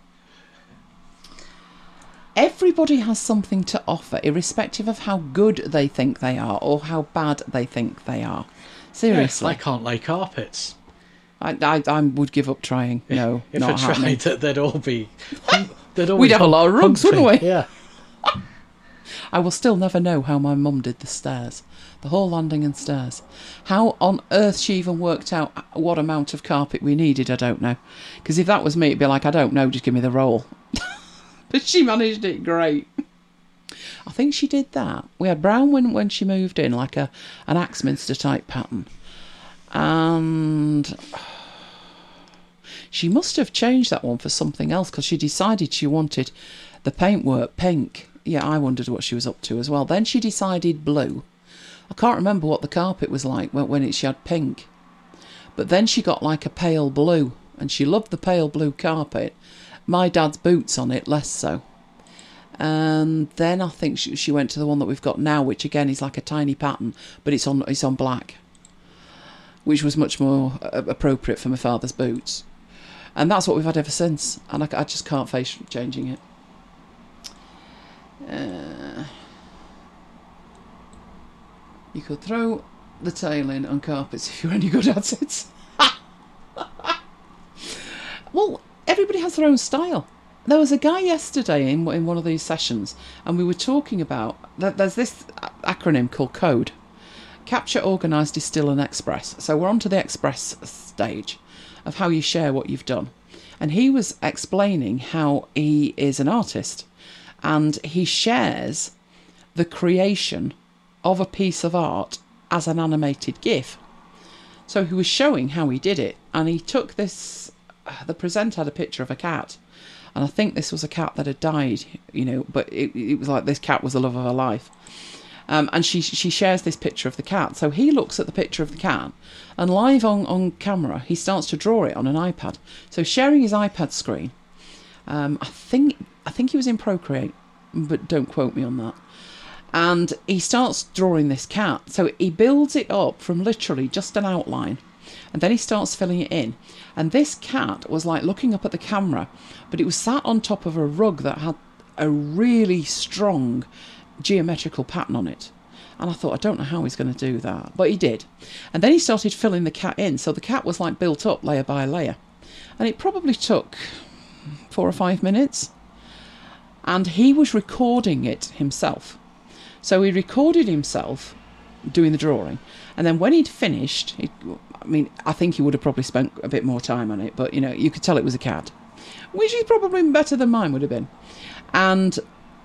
Everybody has something to offer, irrespective of how good they think they are or how bad they think they are. Seriously. Yeah, I can't lay carpets. I, I, I would give up trying. No, if not I tried, happening. that, they'd all be... They'd all We'd be have a lot of rugs, humpy. wouldn't we? Yeah. I will still never know how my mum did the stairs. The whole landing and stairs. How on earth she even worked out what amount of carpet we needed, I don't know. Because if that was me, it'd be like, I don't know, just give me the roll. But she managed it great. I think she did that. We had brown when, when she moved in, like a an Axminster type pattern. And she must have changed that one for something else because she decided she wanted the paintwork pink. Yeah, I wondered what she was up to as well. Then she decided blue. I can't remember what the carpet was like when, when it, she had pink. But then she got like a pale blue. And she loved the pale blue carpet. My dad's boots on it, less so. And then I think she, she went to the one that we've got now, which again is like a tiny pattern, but it's on it's on black, which was much more uh, appropriate for my father's boots. And that's what we've had ever since. And I, I just can't face changing it. Uh, you could throw the tail in on carpets if you're any good at it. Well, everybody has their own style. There was a guy yesterday in in one of these sessions, and we were talking about that. There's this acronym called CODE: Capture, Organise, Distill and Express. So we're on to the express stage of how you share what you've done. And he was explaining how he is an artist, and he shares the creation of a piece of art as an animated GIF. So he was showing how he did it, and he took this, the presenter had a picture of a cat, and I think this was a cat that had died, you know, but it, it was like this cat was the love of her life. Um, and she she shares this picture of the cat. So he looks at the picture of the cat, and live on, on camera, he starts to draw it on an iPad. So sharing his iPad screen, um, I think I think he was in Procreate, but don't quote me on that. And he starts drawing this cat. So he builds it up from literally just an outline, and then he starts filling it in. And this cat was like looking up at the camera, but it was sat on top of a rug that had a really strong geometrical pattern on it. And I thought, I don't know how he's going to do that, but he did. And then he started filling the cat in, so the cat was like built up layer by layer, and it probably took four or five minutes. And he was recording it himself. So he recorded himself doing the drawing, and then when he'd finished, he, I mean, I think he would have probably spent a bit more time on it, but you know, you could tell it was a cat, which is probably better than mine would have been. And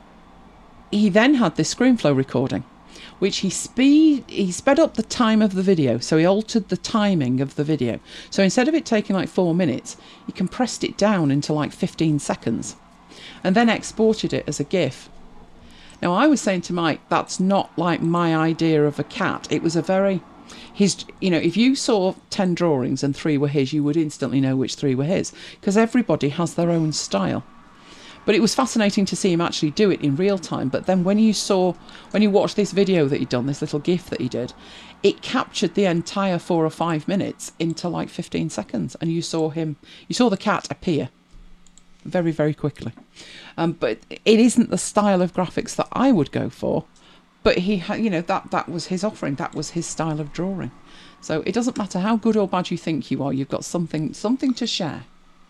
he then had this ScreenFlow recording, which he speed he sped up the time of the video. So he altered the timing of the video. So instead of it taking like four minutes, he compressed it down into like fifteen seconds, and then exported it as a GIF. Now I was saying to Mike, that's not like my idea of a cat. It was a very his you know, if you saw ten drawings and three were his, you would instantly know which three were his, because everybody has their own style. But it was fascinating to see him actually do it in real time. But then when you saw, when you watched this video that he'd done, this little GIF that he did, it captured the entire four or five minutes into like fifteen seconds. And you saw him, you saw the cat appear very, very quickly. Um, but it isn't the style of graphics that I would go for. But he had, you know, that, that was his offering. That was his style of drawing. So it doesn't matter how good or bad you think you are, you've got something, something to share.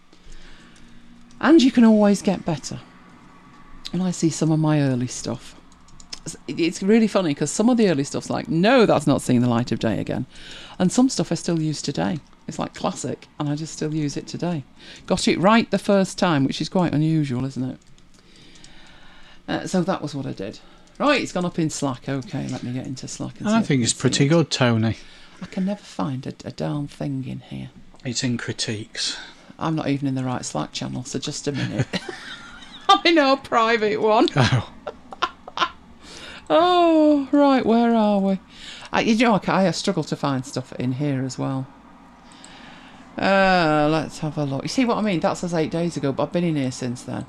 And you can always get better. And I see some of my early stuff. It's really funny because some of the early stuff's like, no, that's not seeing the light of day again. And some stuff I still use today. It's like classic, and I just still use it today. Got it right the first time, which is quite unusual, isn't it? Uh, so that was what I did. Right, it's gone up in Slack. Okay, let me get into Slack. And I think it's pretty good, Tony. I can never find a, a darn thing in here. It's in critiques. I'm not even in the right Slack channel, so just a minute. I'm in our private one. Oh. Oh, right, where are we? I, you know, I, I struggle to find stuff in here as well. Uh, let's have a look. You see what I mean? That says eight days ago, but I've been in here since then.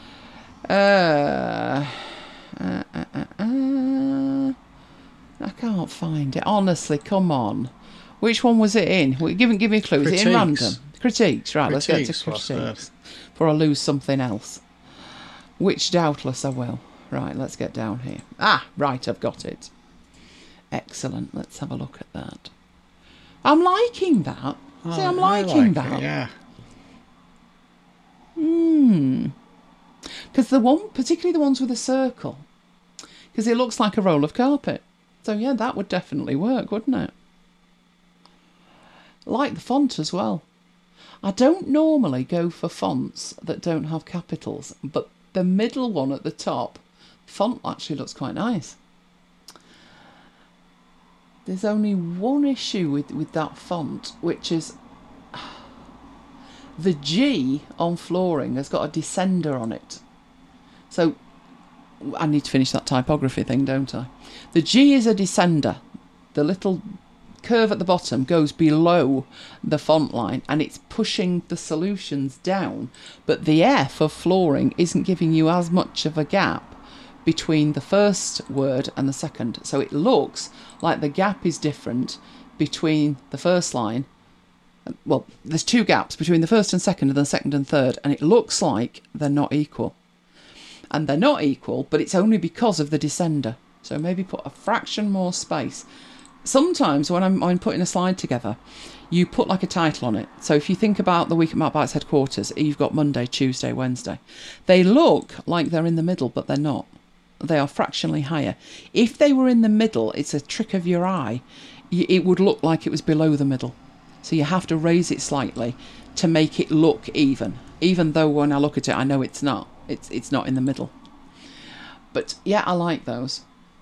Uh, uh, uh, uh, uh, I can't find it. Honestly, come on. Which one was it in? Well, give, give me a clue. Is it in random? Critiques, right, critiques, let's get to critiques before I lose something else, which doubtless I will. Right, let's get down here. Ah, right, I've got it. Excellent, let's have a look at that. I'm liking that. Oh, See, I'm liking like that. It, yeah. Hmm. Because the one, particularly the ones with a circle, because it looks like a roll of carpet. So yeah, that would definitely work, wouldn't it? Like the font as well. I don't normally go for fonts that don't have capitals, but the middle one at the top, font actually looks quite nice. There's only one issue with, with that font, which is the G on flooring has got a descender on it. So I need to finish that typography thing, don't I? The G is a descender. The little curve at the bottom goes below the font line, and it's pushing the solutions down, but the F of flooring isn't giving you as much of a gap between the first word and the second, so it looks like the gap is different between the first line Well, there's two gaps between the first and second and the second and third, and it looks like they're not equal. And they're not equal, but it's only because of the descender. So maybe put a fraction more space. Sometimes when I'm, I'm putting a slide together, you put like a title on it. So if you think about the week at Mark Bites headquarters, you've got Monday, Tuesday, Wednesday. They look like they're in the middle, but they're not. They are fractionally higher. If they were in the middle, it's a trick of your eye. It would look like it was below the middle. So you have to raise it slightly to make it look even. Even though when I look at it, I know it's not. It's it's not in the middle. But yeah, I like those.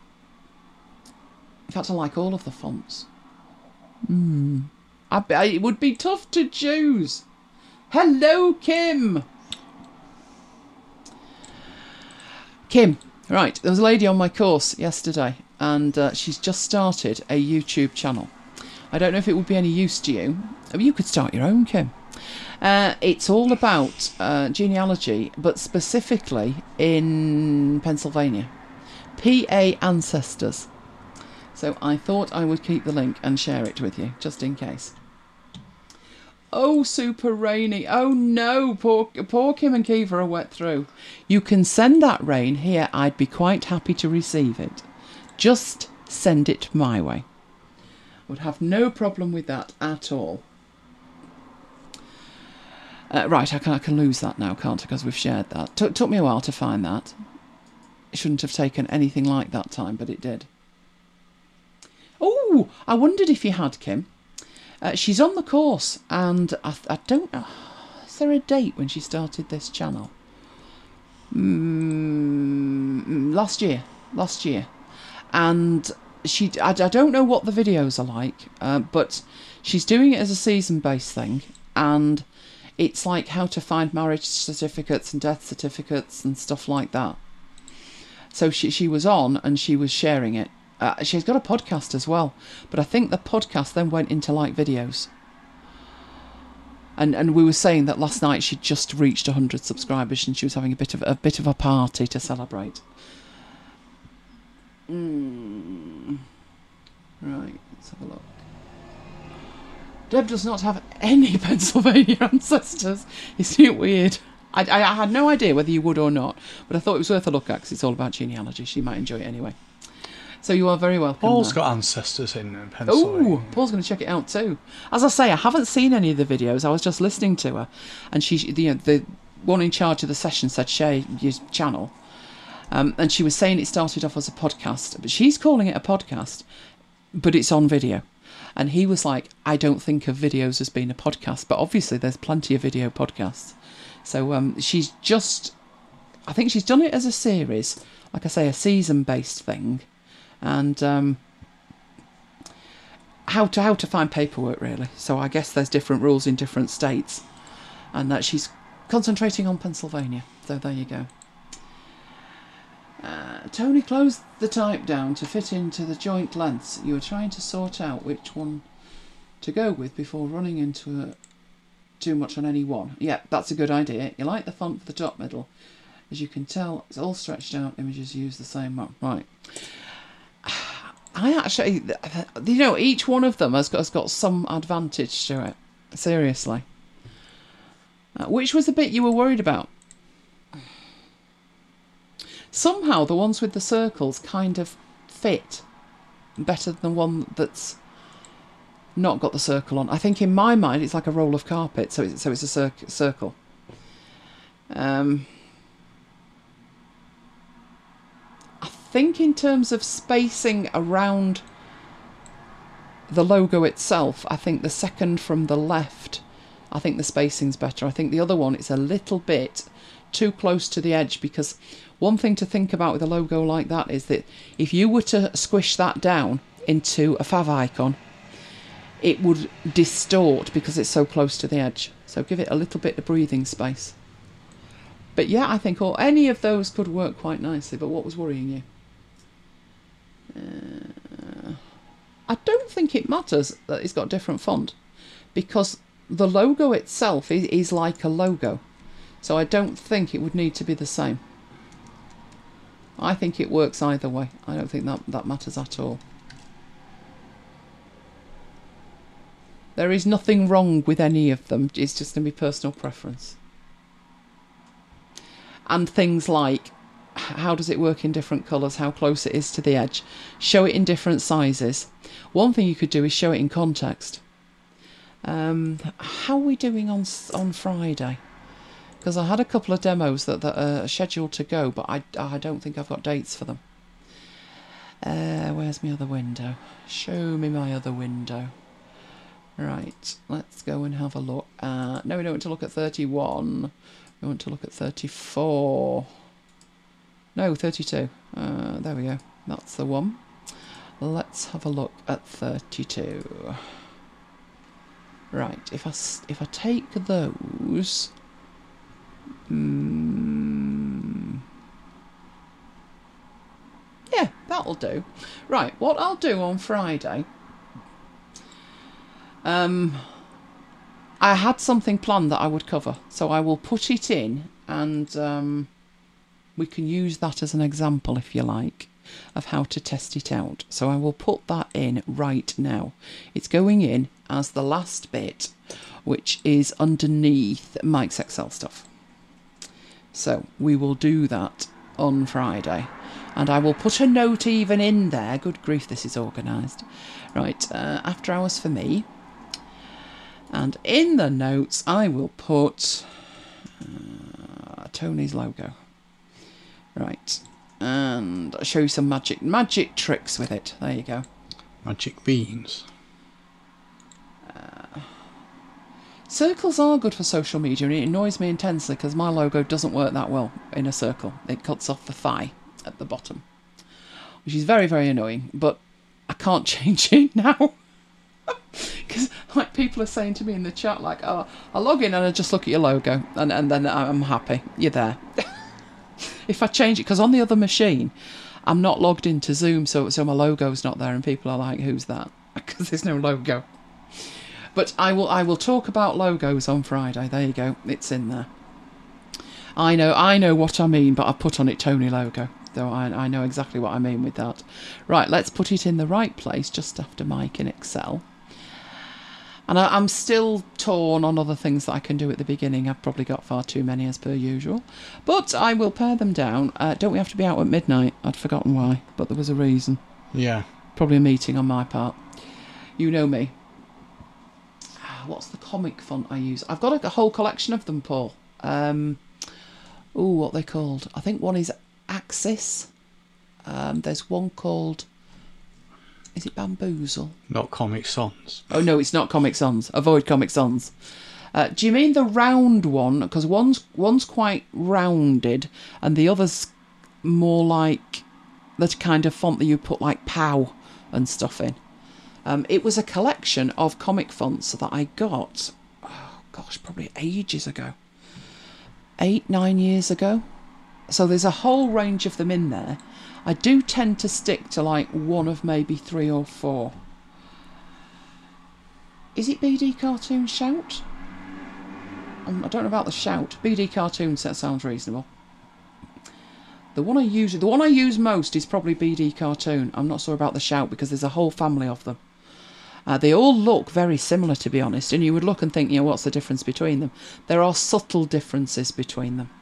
In fact, I like all of the fonts. Hmm. I bet it would be tough to choose. Hello, Kim. Kim, right. There was a lady on my course yesterday, and uh, she's just started a YouTube channel. I don't know if it would be any use to you. I mean, you could start your own, Kim. Uh, it's all about uh, genealogy, but specifically in Pennsylvania. P A Ancestors. So I thought I would keep the link and share it with you, just in case. Oh, super rainy. Oh, no. Poor, poor Kim and Kiva are wet through. You can send that rain here. I'd be quite happy to receive it. Just send it my way. Would have no problem with that at all. Uh, right, I can, I can lose that now, can't I? Because we've shared that. T- took me a while to find that. It shouldn't have taken anything like that time, but it did. Oh, I wondered if you had, Kim. Uh, she's on the course, and I, I don't know. Is there a date when she started this channel? Mm, last year. Last year. And she, I, I don't know what the videos are like, uh, but she's doing it as a season-based thing, and it's like how to find marriage certificates and death certificates and stuff like that. So she she was on and she was sharing it. Uh, she's got a podcast as well, but I think the podcast then went into like videos. And and we were saying that last night she'd just reached one hundred subscribers and she was having a bit of a bit of a party to celebrate. Mm. Right, let's have a look. Deb does not have any Pennsylvania ancestors. Isn't it weird? I, I, I had no idea whether you would or not, but I thought it was worth a look at because it's all about genealogy. She might enjoy it anyway. So you are very welcome. Paul's there. got ancestors in Pennsylvania. Oh, Paul's going to check it out too. As I say, I haven't seen any of the videos. I was just listening to her, and she, you know, the one in charge of the session said share your channel, um, and she was saying it started off as a podcast, but she's calling it a podcast, but it's on video. And he was like, I don't think of videos as being a podcast, but obviously there's plenty of video podcasts. So um, she's just, I think she's done it as a series, like I say, a season-based thing. And um, how to how to find paperwork, really. So I guess there's different rules in different states. And that she's concentrating on Pennsylvania. So there you go. Uh, Tony closed the type down to fit into the joint lengths. You were trying to sort out which one to go with before running into a, too much on any one. Yeah, that's a good idea. You like the font for the top middle. As you can tell, it's all stretched out. Images use the same one. Right. I actually, you know, each one of them has got, has got some advantage to it. Seriously. Uh, which was the bit you were worried about? Somehow the ones with the circles kind of fit better than the one that's not got the circle on. I think in my mind it's like a roll of carpet, so it's, so it's a cir- circle. Um, I think in terms of spacing around the logo itself, I think the second from the left, I think the spacing's better. I think the other one, it's a little bit too close to the edge, because one thing to think about with a logo like that is that if you were to squish that down into a fav icon, it would distort because it's so close to the edge. So give it a little bit of breathing space. But yeah, I think all, any of those could work quite nicely. But what was worrying you? Uh, I don't think it matters that it's got a different font, because the logo itself is, is like a logo. So I don't think it would need to be the same. I think it works either way. I don't think that, that matters at all. There is nothing wrong with any of them. It's just going to be personal preference. And things like, how does it work in different colours, how close it is to the edge. Show it in different sizes. One thing you could do is show it in context. Um, how are we doing on on Friday? Because I had a couple of demos that, that are scheduled to go, but I, I don't think I've got dates for them. Uh, where's my other window? Show me my other window. Right, let's go and have a look. Uh, no, we don't want to look at thirty-one. We want to look at thirty-four. No, thirty-two. Uh, there we go. That's the one. Let's have a look at thirty-two. Right, if I, if I take those... Mm, yeah, that'll do. Right, what I'll do on Friday... Um, I had something planned that I would cover, so I will put it in, and um, we can use that as an example, if you like, of how to test it out. So I will put that in right now. It's going in as the last bit, which is underneath Mike's Excel stuff. So we will do that on Friday, and I will put a note even in there. Good grief, this is organised. Right, uh, after hours for me. And in the notes, I will put uh, Tony's logo. Right. And I'll show you some magic magic tricks with it. There you go. Magic beans. Uh, circles are good for social media, and it annoys me intensely because my logo doesn't work that well in a circle. It cuts off the thigh at the bottom, which is very, very annoying, but I can't change it now. Because like people are saying to me in the chat, like, oh, I log in and I just look at your logo, and, and then I'm happy. You're there. If I change it, because on the other machine, I'm not logged into Zoom, so so my logo's not there, and people are like, who's that? Because there's no logo. But I will I will talk about logos on Friday. There you go. It's in there. I know I know what I mean, but I put on it Tony logo. So I, I know exactly what I mean with that. Right, let's put it in the right place, just after Mike in Excel. And I, I'm still torn on other things that I can do at the beginning. I've probably got far too many as per usual. But I will pare them down. Uh, don't we have to be out at midnight? I'd forgotten why, but there was a reason. Yeah. Probably a meeting on my part. You know me. What's the comic font I use? I've got a, a whole collection of them, Paul. Um, oh, what are they called? I think one is Axis. Um, there's one called... Is it Bamboozle? Not Comic Sans. Oh, no, it's not Comic Sans. Avoid Comic Sans. Uh, do you mean the round one? Because one's, one's quite rounded, and the other's more like the kind of font that you put like POW and stuff in. Um, it was a collection of comic fonts that I got, oh gosh, probably ages ago. Eight, nine years ago. So there's a whole range of them in there. I do tend to stick to like one of maybe three or four. Is it B D Cartoon Shout? Um, I don't know about the Shout. B D Cartoons, that sounds reasonable. The one I use, the one I use most is probably B D Cartoon. I'm not sure about the Shout because there's a whole family of them. Uh, they all look very similar, to be honest, and you would look and think, you know, what's the difference between them? There are subtle differences between them.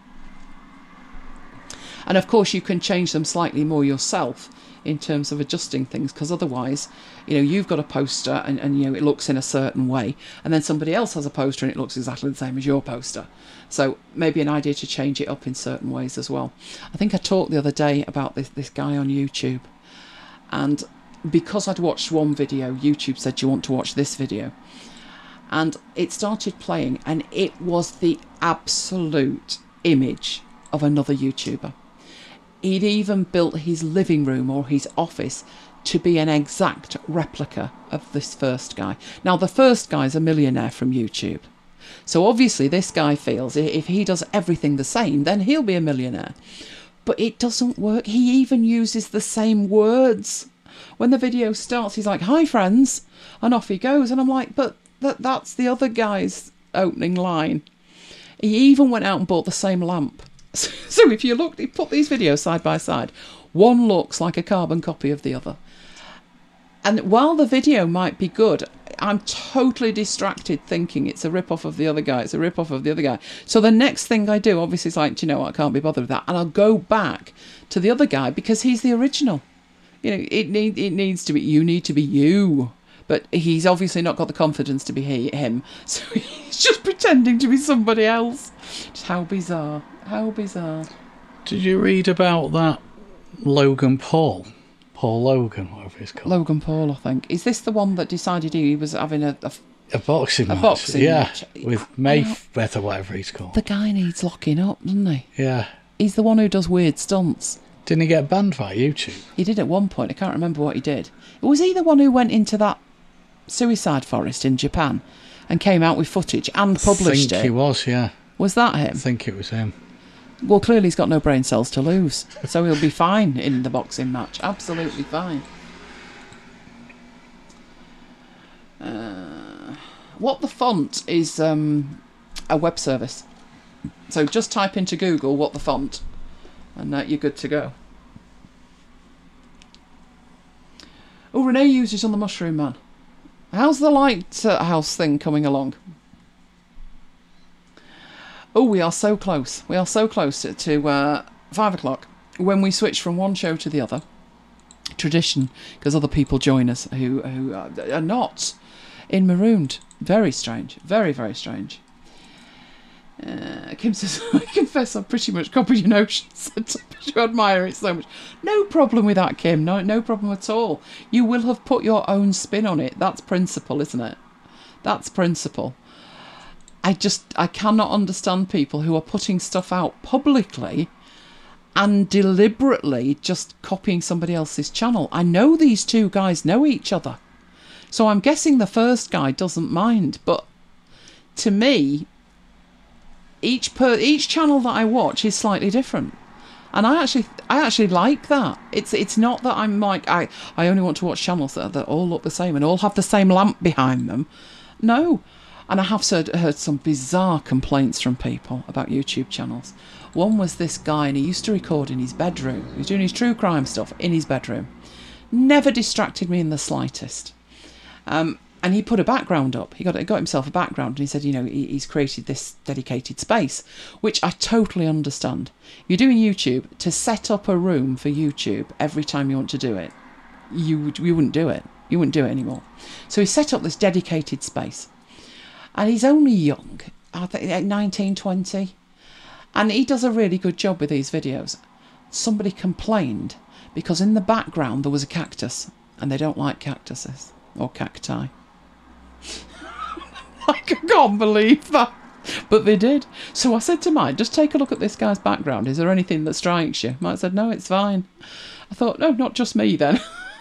And of course you can change them slightly more yourself in terms of adjusting things, because otherwise, you know, you've got a poster and, and you know it looks in a certain way, and then somebody else has a poster and it looks exactly the same as your poster. So maybe an idea to change it up in certain ways as well. I think I talked the other day about this this guy on YouTube, and because I'd watched one video, YouTube said, do you want to watch this video? And it started playing, and it was the absolute image of another YouTuber. He'd even built his living room or his office to be an exact replica of this first guy. Now, the first guy's a millionaire from YouTube. So obviously this guy feels if he does everything the same, then he'll be a millionaire. But it doesn't work. He even uses the same words. When the video starts, he's like, hi, friends. And off he goes. And I'm like, but that that's the other guy's opening line. He even went out and bought the same lamp. So if you look, you put these videos side by side, one looks like a carbon copy of the other. And while the video might be good, I'm totally distracted thinking it's a rip-off of the other guy, it's a rip-off of the other guy. So the next thing I do, obviously, is like, do you know what, I can't be bothered with that. And I'll go back to the other guy because he's the original. You know, it, need, it needs to be, you need to be you. But he's obviously not got the confidence to be he, him. So he's just pretending to be somebody else. Just how bizarre. How bizarre. Did you read about that Logan Paul? Paul Logan, whatever he's called. Logan Paul, I think. Is this the one that decided he was having a... A, a boxing a match. Boxing yeah, match. with Mayweather, whatever he's called. The guy needs locking up, doesn't he? Yeah. He's the one who does weird stunts. Didn't he get banned by YouTube? He did at one point. I can't remember what he did. Was he the one who went into that suicide forest in Japan and came out with footage and published I think it? he was, yeah. Was that him? I think it was him. Well, clearly he's got no brain cells to lose, so he'll be fine in the boxing match. Absolutely fine. Uh, What the Font is um, a web service. So just type into Google What the Font and uh, you're good to go. Oh, Renee uses on the Mushroom Man. How's the lighthouse thing coming along? Oh, we are so close. We are so close to, to uh, five o'clock when we switch from one show to the other. Tradition, because other people join us who, who are not in Marooned. Very strange. Very, very strange. Uh, Kim says, I confess I've pretty much copied your notions. You admire it so much. No problem with that, Kim. No, no problem at all. You will have put your own spin on it. That's principle, isn't it? That's principle. I just, I cannot understand people who are putting stuff out publicly and deliberately just copying somebody else's channel. I know these two guys know each other. So I'm guessing the first guy doesn't mind. But to me, each per each channel that I watch is slightly different. And I actually I actually like that. It's it's not that I'm like, I, I only want to watch channels that, that all look the same and all have the same lamp behind them. No. And I have heard, heard some bizarre complaints from people about YouTube channels. One was this guy, and he used to record in his bedroom. He was doing his true crime stuff in his bedroom. Never distracted me in the slightest. Um, and he put a background up. He got got himself a background, and he said, you know, he, he's created this dedicated space, which I totally understand. If you're doing YouTube, to set up a room for YouTube every time you want to do it, you, you wouldn't do it. You wouldn't do it anymore. So he set up this dedicated space. And he's only young, I think nineteen, twenty. And he does a really good job with these videos. Somebody complained because in the background there was a cactus. And they don't like cactuses. Or cacti. I can't believe that. But they did. So I said to Mike, just take a look at this guy's background. Is there anything that strikes you? Mike said, no, it's fine. I thought, no, not just me then.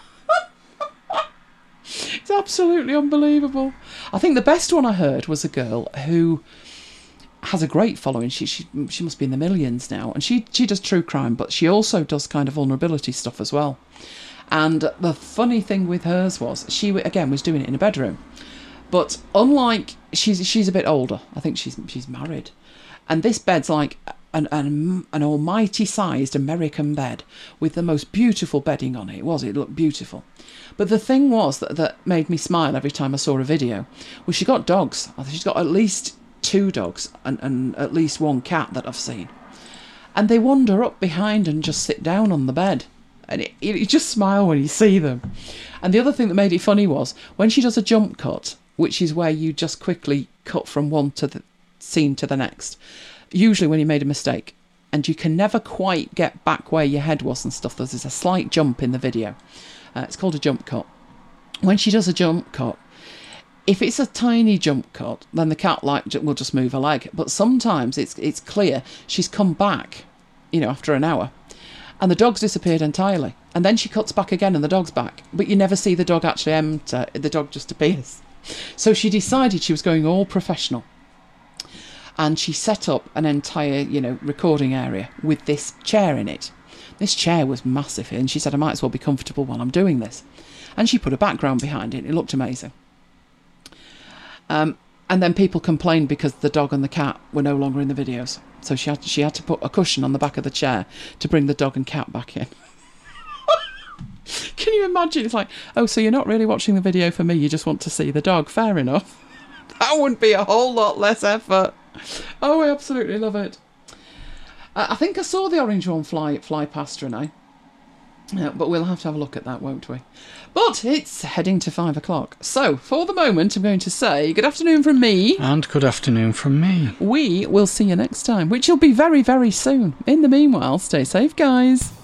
It's absolutely unbelievable. I think the best one I heard was a girl who has a great following. She she she must be in the millions now, and she she does true crime, but she also does kind of vulnerability stuff as well. And the funny thing with hers was she again was doing it in a bedroom, but unlike she's she's a bit older. I think she's she's married, and this bed's like an an, an almighty sized American bed with the most beautiful bedding on it. It was it looked beautiful. But the thing was that, that made me smile every time I saw a video was she got dogs. I think she's got at least two dogs and, and at least one cat that I've seen. And they wander up behind and just sit down on the bed. And it, it, you just smile when you see them. And the other thing that made it funny was when she does a jump cut, which is where you just quickly cut from one to the scene to the next. Usually when you made a mistake and you can never quite get back where your head was and stuff, there's a slight jump in the video. Uh, it's called a jump cut. When she does a jump cut, if it's a tiny jump cut, then the cat like will just move her leg. But sometimes it's it's clear she's come back, you know, after an hour, and the dog's disappeared entirely. And then she cuts back again, and the dog's back, but you never see the dog actually enter. The dog just appears. So she decided she was going all professional, and she set up an entire, you know, recording area with this chair in it. This chair was massive, and she said, I might as well be comfortable while I'm doing this. And she put a background behind it. It looked amazing. Um, and then people complained because the dog and the cat were no longer in the videos. So she had to, she had to put a cushion on the back of the chair to bring the dog and cat back in. Can you you imagine? It's like, oh, so you're not really watching the video for me, you just want to see the dog. Fair enough. That would be a whole lot less effort. Oh, I absolutely love it. Uh, I think I saw the orange one fly fly past Renee. Yeah, but we'll have to have a look at that, won't we? But it's heading to five o'clock. So, for the moment, I'm going to say good afternoon from me. And good afternoon from me. We will see you next time, which will be very, very soon. In the meanwhile, stay safe, guys.